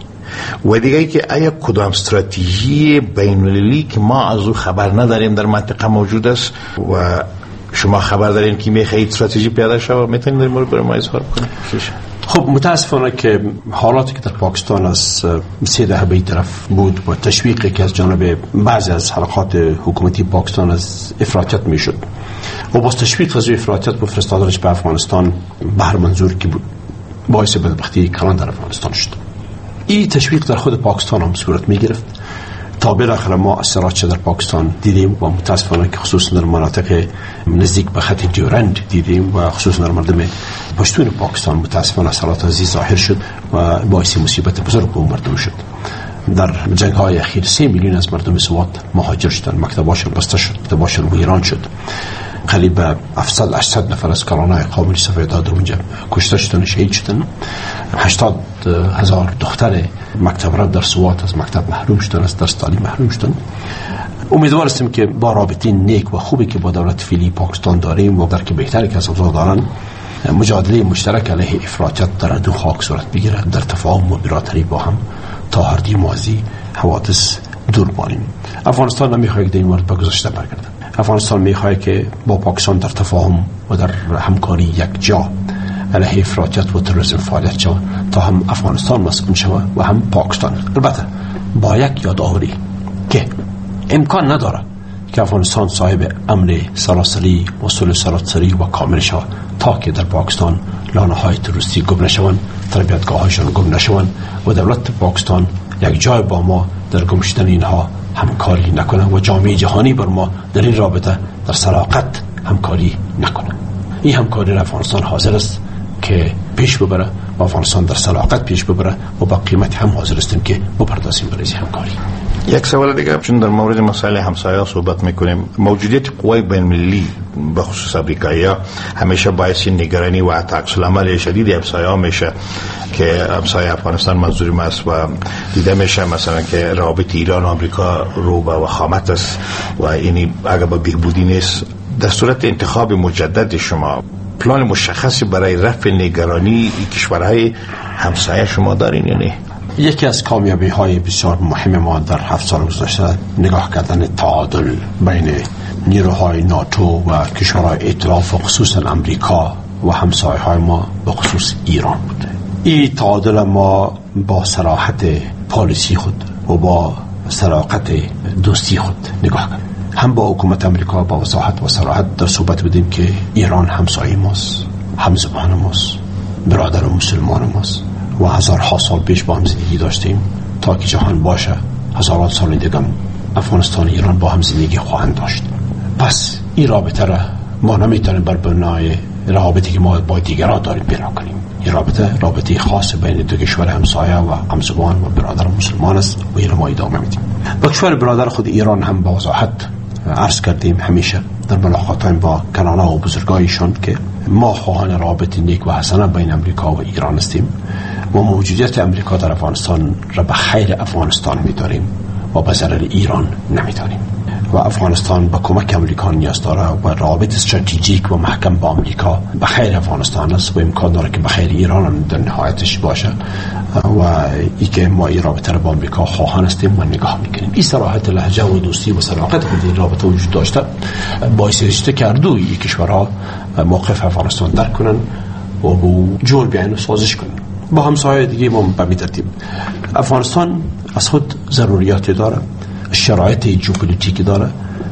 و دیگه ای که آیا کدام استراتژی بین‌المللی که ما از او خبر نداریم در منطقه موجود است و شما خبر دارین که میخواهید استراتژی پیاده شود، میتونید در مورد برای ما اظهار کنید؟ خب متاسفانه که حالاتی که در پاکستان از سه دهه به این طرف بود و تشویقی که از جانب بعضی از حلقات حکومتی پاکستان از افراطیت میشد و باز تشویق از افراطیت به فرستادنش به افغانستان به هر منظور که بود باعث بدبختی کلان در افغانستان شد. این تشویق در خود پاکستان هم صورت می گرفت تا بالاخره ما اثراتش در پاکستان دیدیم و متاسفانه که خصوصا در مناطق نزدیک به خط دیورند دیدیم و خصوصا در مردم پشتون پاکستان متاسفانه اثرات ازی ظاهر شد و باعث مصیبت بزرگ به مردم شد. در جنگ های اخیر سه میلیون از مردم سوات مهاجر شدن، مکتباشون بسته شد، مکتباشون ویران شد، قریب هفتصد هشتصد نفر از کارانای قابل سفیداد رو اونجا کشته شدن، شهید شدن. هشتاد هزار دختر مکتب رد در سوات از مکتب محروم شدن، از درس تعلیم محروم شدن. امیدوار هستیم که با رابطه نیک و خوبی که با دولت فعلی پاکستان داریم و درک بهتری که از اوضاع دارن مجادله مشترک علیه افراطیت در دو خاک صورت بگیره، در تفاهم و برادری با هم تا هردی ماضی حوادث دور بانیم. افغانستان نمیخواد که در این مورد به گذشته برگرده. افغانستان میخواد که با پاکستان در تفاهم و در همکاری یک جا علیه افراطیت و تروریسم فعالیت شود تا هم افغانستان مسئول شود و هم پاکستان. البته با یک یادآوری که امکان نداره که افغانستان صاحب امن سراسری و صلح سراسری و کامل شود تا که در پاکستان لانه های تروریستی گم نشوند، تربیتگاه هایشان گم نشوند و دولت پاکستان یک جای با ما در گم شدن اینها همکاری نکنه و جامعه جهانی بر ما در این رابطه در صداقت همکاری نکنه. این همکاری را افغانستان حاضر است که پیش ببره و افغانستان در صداقت پیش ببره و با قیمت هم حاضر استیم که بپردازیم برای همکاری. یک سوال دیگه، چون در مورد مسائل همسایه صحبت میکنیم، موجودیت قوای بین‌المللی به خصوص امریکایی‌ها همیشه باعث نگرانی و عکس العمل شدید همسایه‌ها میشه که همسایه افغانستان منظورم است و دیده میشه مثلا که روابط ایران و آمریکا رو به وخامت است و اینی اگر به بهبودی نیست. در صورت انتخاب مجدد شما پلان مشخصی برای رفع نگرانی این کشورهای همسایه شما دارین یا نه؟ یکی از کامیابی های بسیار مهم ما در هفت سال گذشته نگاه کردن تعادل بین نیروهای ناتو و کشورهای ائتلاف و خصوصا امریکا و همسایه های ما به خصوص ایران بوده. این تعادل ما با صراحت پالیسی خود و با صراحت دوستی خود نگاه کرد. هم با حکومت امریکا با وضاحت و صراحت در صحبت بودیم که ایران همسایه ماست، همزبان ماست، برادر و مسلمان ماست و هزارها سال پیش با هم زندگی داشتیم تا که جهان باشه هزاران سال دیگه افغانستان و ایران با هم زندگی خواهند داشت. پس این رابطه را ما نمیتونیم بر بنای رابطی که ما با دیگران داریم بنا کنیم. این رابطه رابطه خاص بین دو کشور همسایه و همزبان و برادر مسلمان است و این را ما ادامه میدیم. با کشور برادر خود ایران هم با وضاحت عرض کردیم همیشه در ملاقات‌های با کلان‌ها و بزرگایشان که ما خواهان رابطه نیک و حسنه بین امریکا و ایران هستیم و موجودیت امریکا در افغانستان را به خیر افغانستان می‌داریم و به ضرر ایران نمی‌داریم و افغانستان با کمک امریکا نیاز داره و رابط استراتژیک و محکم با امریکا به خیر افغانستان است و امکان داره که به خیر ایران هم در نهایتش باشه و ای که ما این رابطه را با امریکا خواهان هستیم و نگاه میکنیم. این صراحت لهجه و دوستی و صداقت که این رابطه وجود داشته باعث شده که هر دوی کشورها موقف افغانستان درک کنن و با جور بیان و سازش کنن. با همسایه دیگه ما به می ترتیب افغانستان از خود ضروریات داره، شرایط ژئوپلیتیکی داره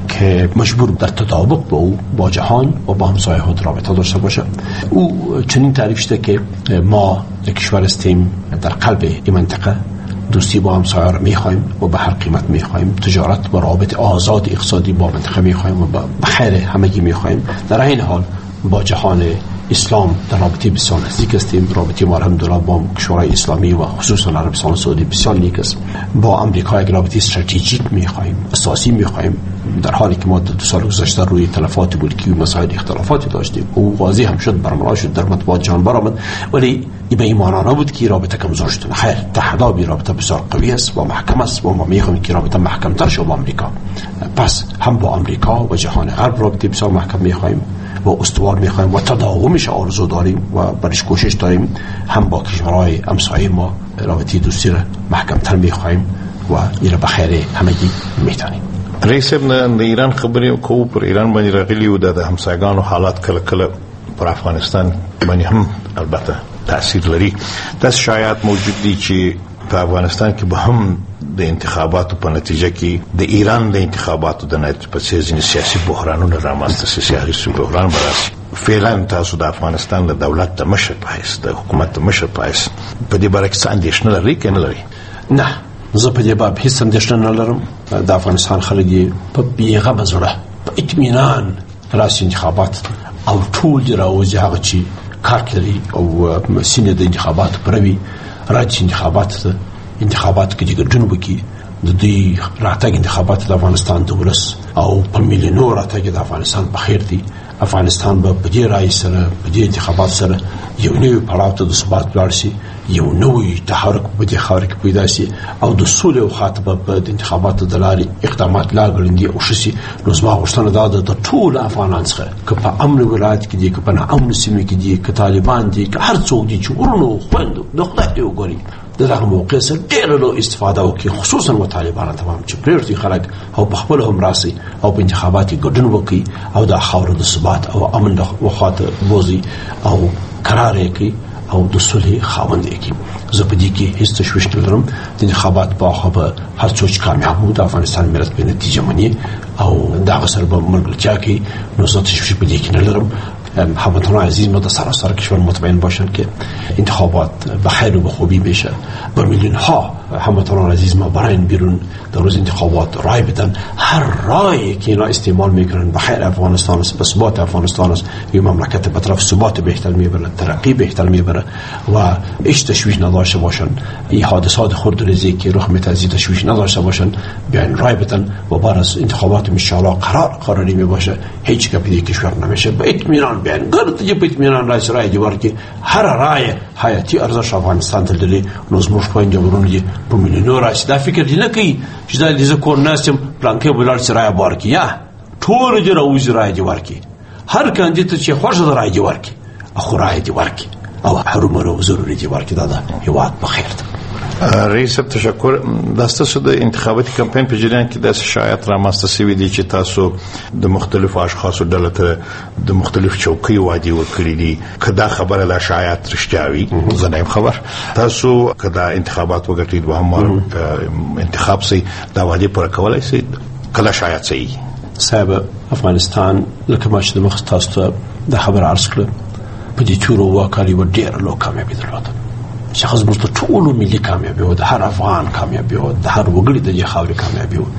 که مجبور در تطابق با او با جهان و با همسایه خود رابطه داشته باشه. او چنین تعریف شده که ما یک کشور هستیم در قلب این منطقه، دوستی با همسایه را میخوایم و به هر قیمت میخوایم، تجارت و رابط آزاد اقتصادی با منطقه میخوایم و به خیر همگی میخوایم. در این حال با جهان اسلام در رابطه بسیار نزدیک هستیم. رابطه ما الحمدلله با کشورهای اسلامی و خصوصا عربستان سعودی بسیار نیک است. با امریکا یک رابطه استراتژیک میخوایم، اساسی میخوایم، در حالی که ما دو سال گذشته روی تلفات ملکی و مسائل اختلافاتی داشتیم. او واضح هم شد، برملا شد، در مطبوعات جهان برآمد، ولی این به این معنا نبود که رابطه کمزور شد. خیر، تحداب رابطه بسیار قوی است و محکم است و ما میخوایم که رابطه محکم تر شه با امریکا. پس هم با امریکا و جهان غرب رابطه بسیار محکم میخوایم و استوار میخوایم و تداومش آرزو داریم و برش کوشش داریم. هم با کشورهای همسایه ما رابطه دوستی را محکم تر میخوایم و این را بخیر همگی میتونیم. رئیس ابن د ایران خبرې کو پر ایران باندې راغلی و د همسایگانو حالات کله کله پر افغانستان باندې هم البته تاثیر لري. داس شایعات موجود دي چې په افغانستان کې به هم د انتخاباتو په نتیجه کې د ایران د انتخاباتو د نتیجې په څیر سیاسي بحرانونه رامنځته شي، سیاسي بحران براسي. فعلا تاسو د افغانستان د دولت د مشر په حیث، د حکومت د مشر په حیث په دې باره کې څه اندېښنه لرئ که نه لرئ؟ نه، زه په دې باب هیڅ اندېښنه نه لرم. د افغانستان خلک یې په بېغمه زړه په اطمینان راسي انتخابات او ټول دې راوځي هغه چې کار کوي او سینې د انتخاباتو پروي راځي انتخابات انتخابات کې د ګډون وکړي. د دې راتګ انتخابات د افغانستان د ولس او په میلیونو راتګ د افغانستان په خیر دی. افغانستان به په دې رای سره په دې انتخابات سره یو نوی پړاو ته د ثبات لاړ شي، یو نوی تحرک په دې خاور کې پیدا شي او د سولې او خاطبه په انتخاباتو د لارې اقدامات لا ګړندي او شسي. نو زما غوښتنه دا ده د ټول افغانان څخه که په امن ولایت کې دي، که په ناامن سیمه کې دي، که طالبان دي، که هر څوک دي چې ورونو خويندو د خدای دې وګوري دغه موقع سره ډېر لو استفاده وکړي، خصوصا و طالبان تمام چې پریورتي خلک او په خپل هم راسي او په انتخاباتي ګډون وکړي او د خاور د ثبات او امن د وخت بوزي او قرار کوي او د صلح خاوند کوي. زه په دې کې هیڅ تشویش نه لرم. د انتخابات په خبر هر څوک کامیاب وو د افغانستان ملت په نتیجه مني او دا غسر به مرګلچا کوي. نو زه تشویش په دې کې نه لرم. هموطنان عزیز ما در سراسر کشور مطمئن باشند که انتخابات به خیر و به خوبی بشه. بر میلیون ها هموطنان عزیز ما برای این بیرون در روز انتخابات رای بدن. هر رایی که اینا استعمال میکنن به خیر افغانستان است، به ثبات افغانستان است. این مملکت به طرف ثبات بهتر میبره، ترقی بهتر میبره و هیچ تشویش نداشته باشن. این حادثات خردریزی که رخ میده از تشویش نداشته باشن، بیاین رای بدن و بعد از انتخابات ان شاء الله قرار قراری میباشه. هیچ کپیدی کشور نمیشه به اطمینان بیان ګرځي چې په اطمینان راځي رای دی ورکی. هر رای حیاتي ارزښت افغانستان ته لري. نو زموږ خويندې ورونه دي په میلیونو راځي. دا فکر دي نه کوي چې دا د ذکر ناسم پلان کې بلار چې رای ورکی یا ټول دې راوځي رای دی ورکی. هر کاندید چې خوښ رای دی ورکی اخو رای دی ورکی او هرمره ضروري دی ورکی. دا دا هیواد په خیر ده. رئیس تشکر. داسته د انتخاباتي کمپاین په جریان کې د شایعات رامنځته شوي دي چې تاسو د مختلفو اشخاصو ډله ته د مختلف چوکۍ وعدې ورکړي دي. که دا خبره دا شایعات رښتیا وي، زه نه یم خبر، تاسو که دا انتخابات وګټئ دوهم انتخاب سي دا وعدې پوره کولی سئ؟ که دا شایعات صحیح صاحب افغانستان لکه ما چې د مخ تاسو ته دا خبره عرض کړه په دې تورو واکالي و ډېره لو کامیابي درلوده. شخص مرته ټول ملي کامیابي و، د هر افغان کامیابي و، د هر وګړي د دې خاورې کامیابي و.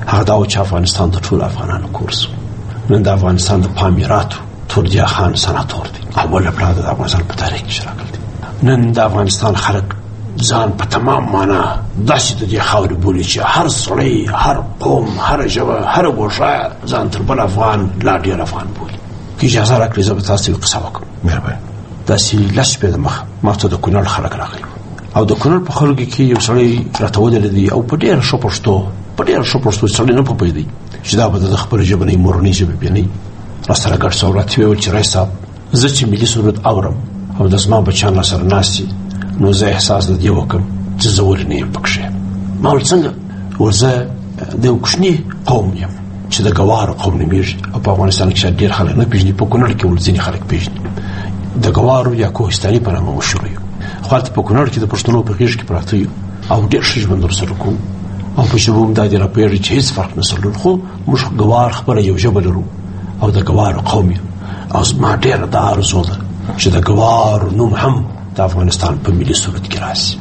هغه دا چې افغانستان د ټول افغانانو کورس، نن د افغانستان د پامیراتو تورجیا خان سناتور دی، اول پلان د افغانستان په تاریخ کې شراکت دی. نن د افغانستان خلک ځان په تمام معنا داسې د دې خاورې بولي چې هر سړی، هر قوم، هر ژبه، هر ګوښه ځان تر بل افغان لا ډېر افغان بولي. که اجازه راکړئ زه به تاسو ته قصه وکړم. مهرباني. داسې لس شپې دمخه ما ته د کونړ خلک راغلي او د کونړ په خلکو کې یو سړی راته ودرېدی او په ډېره ښه پښتو په ډېره ښه پښتو سړی نه پوهېدی چې دا به د خپله ژبه نه وي، مورنۍ ژبه بیا نه وي. راسره ګډ شو، راته ویې ویل چې رئیس صاحب زه چې ملي سرود اورم او د زما بچیان راسره ناست دي نو زه احساس د دې وکړم چې زه ولې نه یم پکښې. ما ویل څنګه؟ ویل زه د یو کوچني قوم یم چې د ګوارو قوم نومېږي او په افغانستان کې شاید ډېر خلک نه پېژني، په کونړ کې ول ځینې خلک پېژني. د ګوارو یا کوهستاني په نامه مشهور یو، خو هلته په کونړ کې د پښتنو په غېږ کې پراته یو او ډېر ښه ژوند ورسره کوو او په ژبو هم دا دې راپوهېږي چې هېڅ فرق نسو لرو، خو موږ ګوار خپله یو ژبه لرو او د ګوارو قوم یم. او زما ډېره دا ارزو ده چې د ګوارو نوم هم د افغانستان په ملي سرود کې راشي.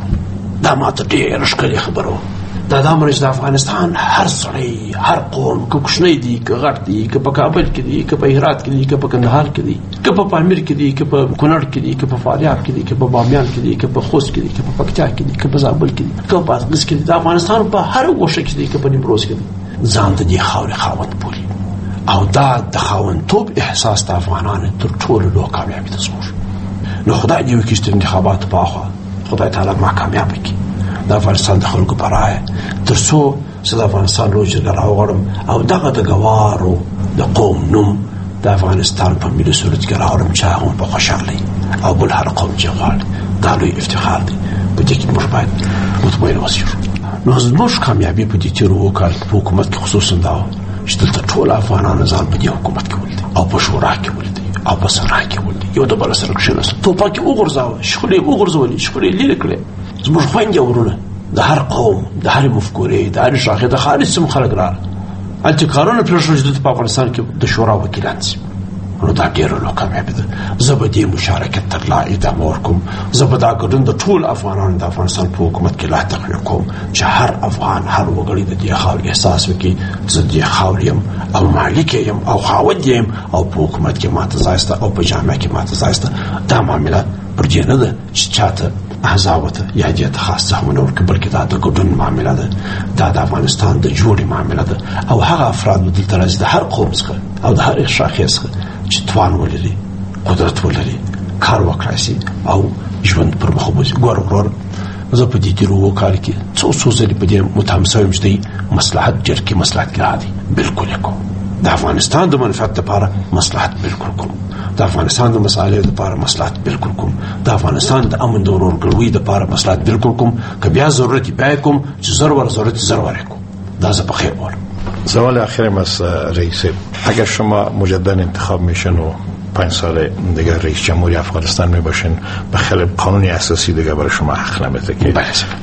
دا ماته ډېره ښکلې خبره وه. دا دا مرز د افغانستان هر سړی، هر قوم، که کوچنی دی، که غټ دی، که په کابل کې دی، که په هرات کې دی، که په کندهار کې دی، که په پامیر کې دی، که په کونړ کې دی، که په فاریاب کې دی، که په بامیان کې دی، که په خوست کې دی، که په پکتیا کې دی، که په زابل کې دی، که په ادغیس کې دی، د افغانستان په هر ګوښه کې دی، که په نیمروز کې دی، ځان د دې خاورې خاوند بولي. او دا د خاوندتوب احساس د افغانانو تر ټولو لوی کامیابي ده زموږ. نو خدای دې وکړي چې د انتخاباتو په اخوا خدای تعالی ما کامیاب کړي د افغانستان د خلکو په رایه، تر څو زه د افغانستان لوی جرګه راوغواړم او دغه د ګوارو د قوم نوم د افغانستان په ملي سرود کې راوړم چې هغه هم په خوشحالۍ او بل هر قوم چې غواړي. دا لوی افتخار دی. په دې کې موږ باید مطمئن اوسو. نو زموږ کامیابي په دې تېرو اوو کالو په حکومت کې خصوصا دا وه چې دلته ټول افغانانو ځان په دې حکومت کې ولیدي او په شورا کې ولیدي او په سنا کې ولیدي، یو د بل سره کښېناستل، ټوپک یې وغورځاوه، شخړې یې وغورځولې، شخړې یې لرې کړې. زموږ خویندې او ورونه د هر قوم، د هرې مفکورې، د هرې شاخې، د هرې سیمې خلک راغله. هلته کارونه پرېښول چې دلته په افغانستان کې د شورا وکیلان شي. نو دا ډېره لویه کامیابي ده. زه به دې مشارکت ته لا ادامه ورکوم. زه به دا ګډون د ټول افغانانو د افغانستان په حکومت کې لا تقویه کوم چې هر افغان، هر وګړی د دې خاورې احساس وکړي زه د دې خاورې یم او مالک یم او خاوند یم او په حکومت کې ماته ځای شته او په جامعه کې ماته ځای شته. دا معامله پر دې نه ده چې چاته احزابو ته یا دې ته خاص سهمونه ورکړي، بلکې دا د ګډون معامله ده. دا د افغانستان د جوړې معامله ده او هغه افراد به دلته راځي د هر قوم څخه او د هر شاخې څخه چې توان ولري، قدرت ولري، کار وکړای شي او ژوند پر مخ وبوځي. ګور ورور زه په دې تېرو اوو کالو کې څو څو ځلې په دې متهم شوی یم چې دی مصلحت جرګې مصلحت ګرا دي. بالکل یې کوم. د افغانستان د منفعت لپاره مصلحت بالکل کوم. د افغانستان د مصالحو لپاره مصلحت بالکل کوم. د افغانستان د امن د ورورګلوۍ لپاره مصلحت بالکل کوم. که بیا ضرورت بیا کوم چې ضرور ضرورت ضرور کوم. دا زه په خیر وارم. سوال آخرم از رئیس، اگر شما مجددا انتخاب میشن و پنج سال دیگر رئیس جمهوری افغانستان می باشین، به خلاف قانون اساسی دیگه برای شما حق نمیده که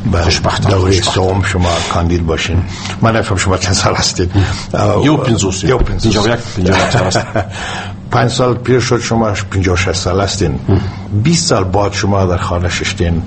به دوره سوم شما کاندید باشین. من نفهم شما چند سال هستید؟ یو پنځوس یو پنځوس پنج سال پیر شد شما پنجاه و شش سال هستین. بیست سال بعد شما در خانه ششتین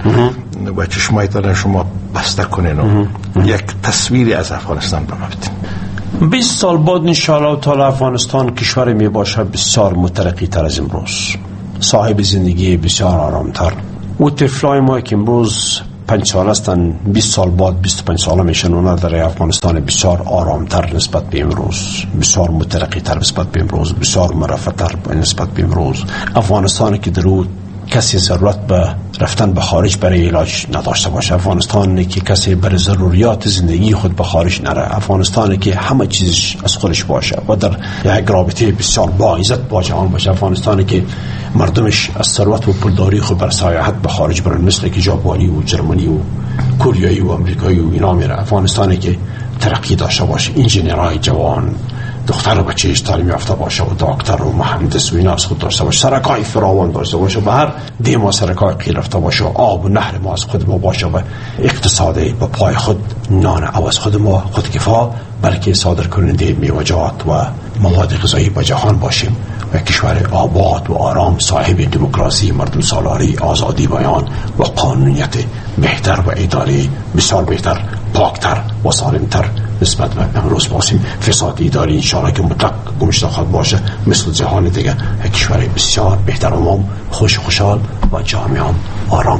و چشمایتان شما بسته کنین و یک تصویری از افغانستان بمبتین. بیست سال بعد انشاءالله تعالی افغانستان کشور می باشه بسیار مترقی تر از امروز، صاحب زندگی بسیار آرامتر. و طفلای ما که امروز پنج سال هستن بیست سال بعد بیست و پنج ساله میشن، اونا در افغانستان بسیار آرامتر نسبت به امروز، بسیار مترقی تر نسبت به امروز، بسیار مرفع‌تر نسبت به امروز. افغانستان که در او کسی ضرورت به رفتن به خارج برای علاج نداشته باشه، افغانستانی که کسی برای ضروریات زندگی خود به خارج نره، افغانستانی که همه چیزش از خودش باشه و در یک رابطه بسیار با عزت با جهان باشه، افغانستانی که مردمش از ثروت و پولداری خود بر سیاحت به خارج برن، مثل که ژاپنی و جرمنی و کوریایی و امریکایی و اینا میره. افغانستانی که ترقی داشته باشه، انجینرهای جوان، دختر و بچه‌اش تعلیم یافته باشه و دکتر و مهندس و اینا از خود داشته باشه، سرکای فراوان داشته باشه، به هر ده ما سرکای قیر رفته باشه، آب و نهر ما از خود ما باشه و اقتصادی به پای خود نان او از خود ما خودکفا، بلکه صادر کننده میوه‌جات و مواد غذایی به جهان باشیم و کشور آباد و آرام، صاحب دموکراسی، مردم سالاری، آزادی بیان و قانونیت بهتر و اداره بسیار بهتر پاکتر و سالمتر نسبت به امروز باشیم. فساد اداری انشاءالله که مطلق گمشته خواهد باشه، مثل جهان دیگه کشور بسیار بهتر و خوش خوشحال و جامعه آرام.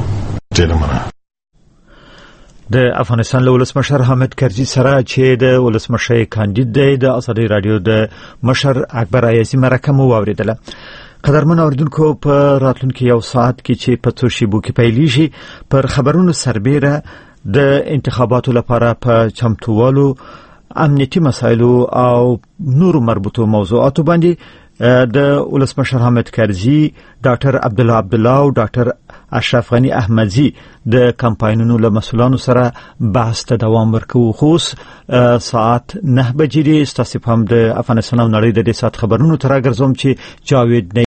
د افغانستان له ولسمشر حامد کرزي سره چې د ولسمشر کاندید دی د ازادي رادیو د مشر اکبر ایازي مرکه مو واوریدله. قدرمن اوریدونکو، په راتلونکي یو ساعت کې چې په څو شیبو کې پیلیږي پر خبرونو سربیره د انتخاباتو لپاره په چمتووالو، امنیتي مسایلو او نورو مربوطو موضوعاتو باندې د ولسمشر حامد کرزي، ډاکټر عبد الله عبد الله او ډاکټر اشرف غنی احمدزي د کمپاینونو له مسؤلانو سره بحث ته دوام ورکوي. خو ساعت نه بجې دي. ستاسو په هم د افغانستان او نړۍ د دې سات خبرونو تر راګرځوم چې جاوید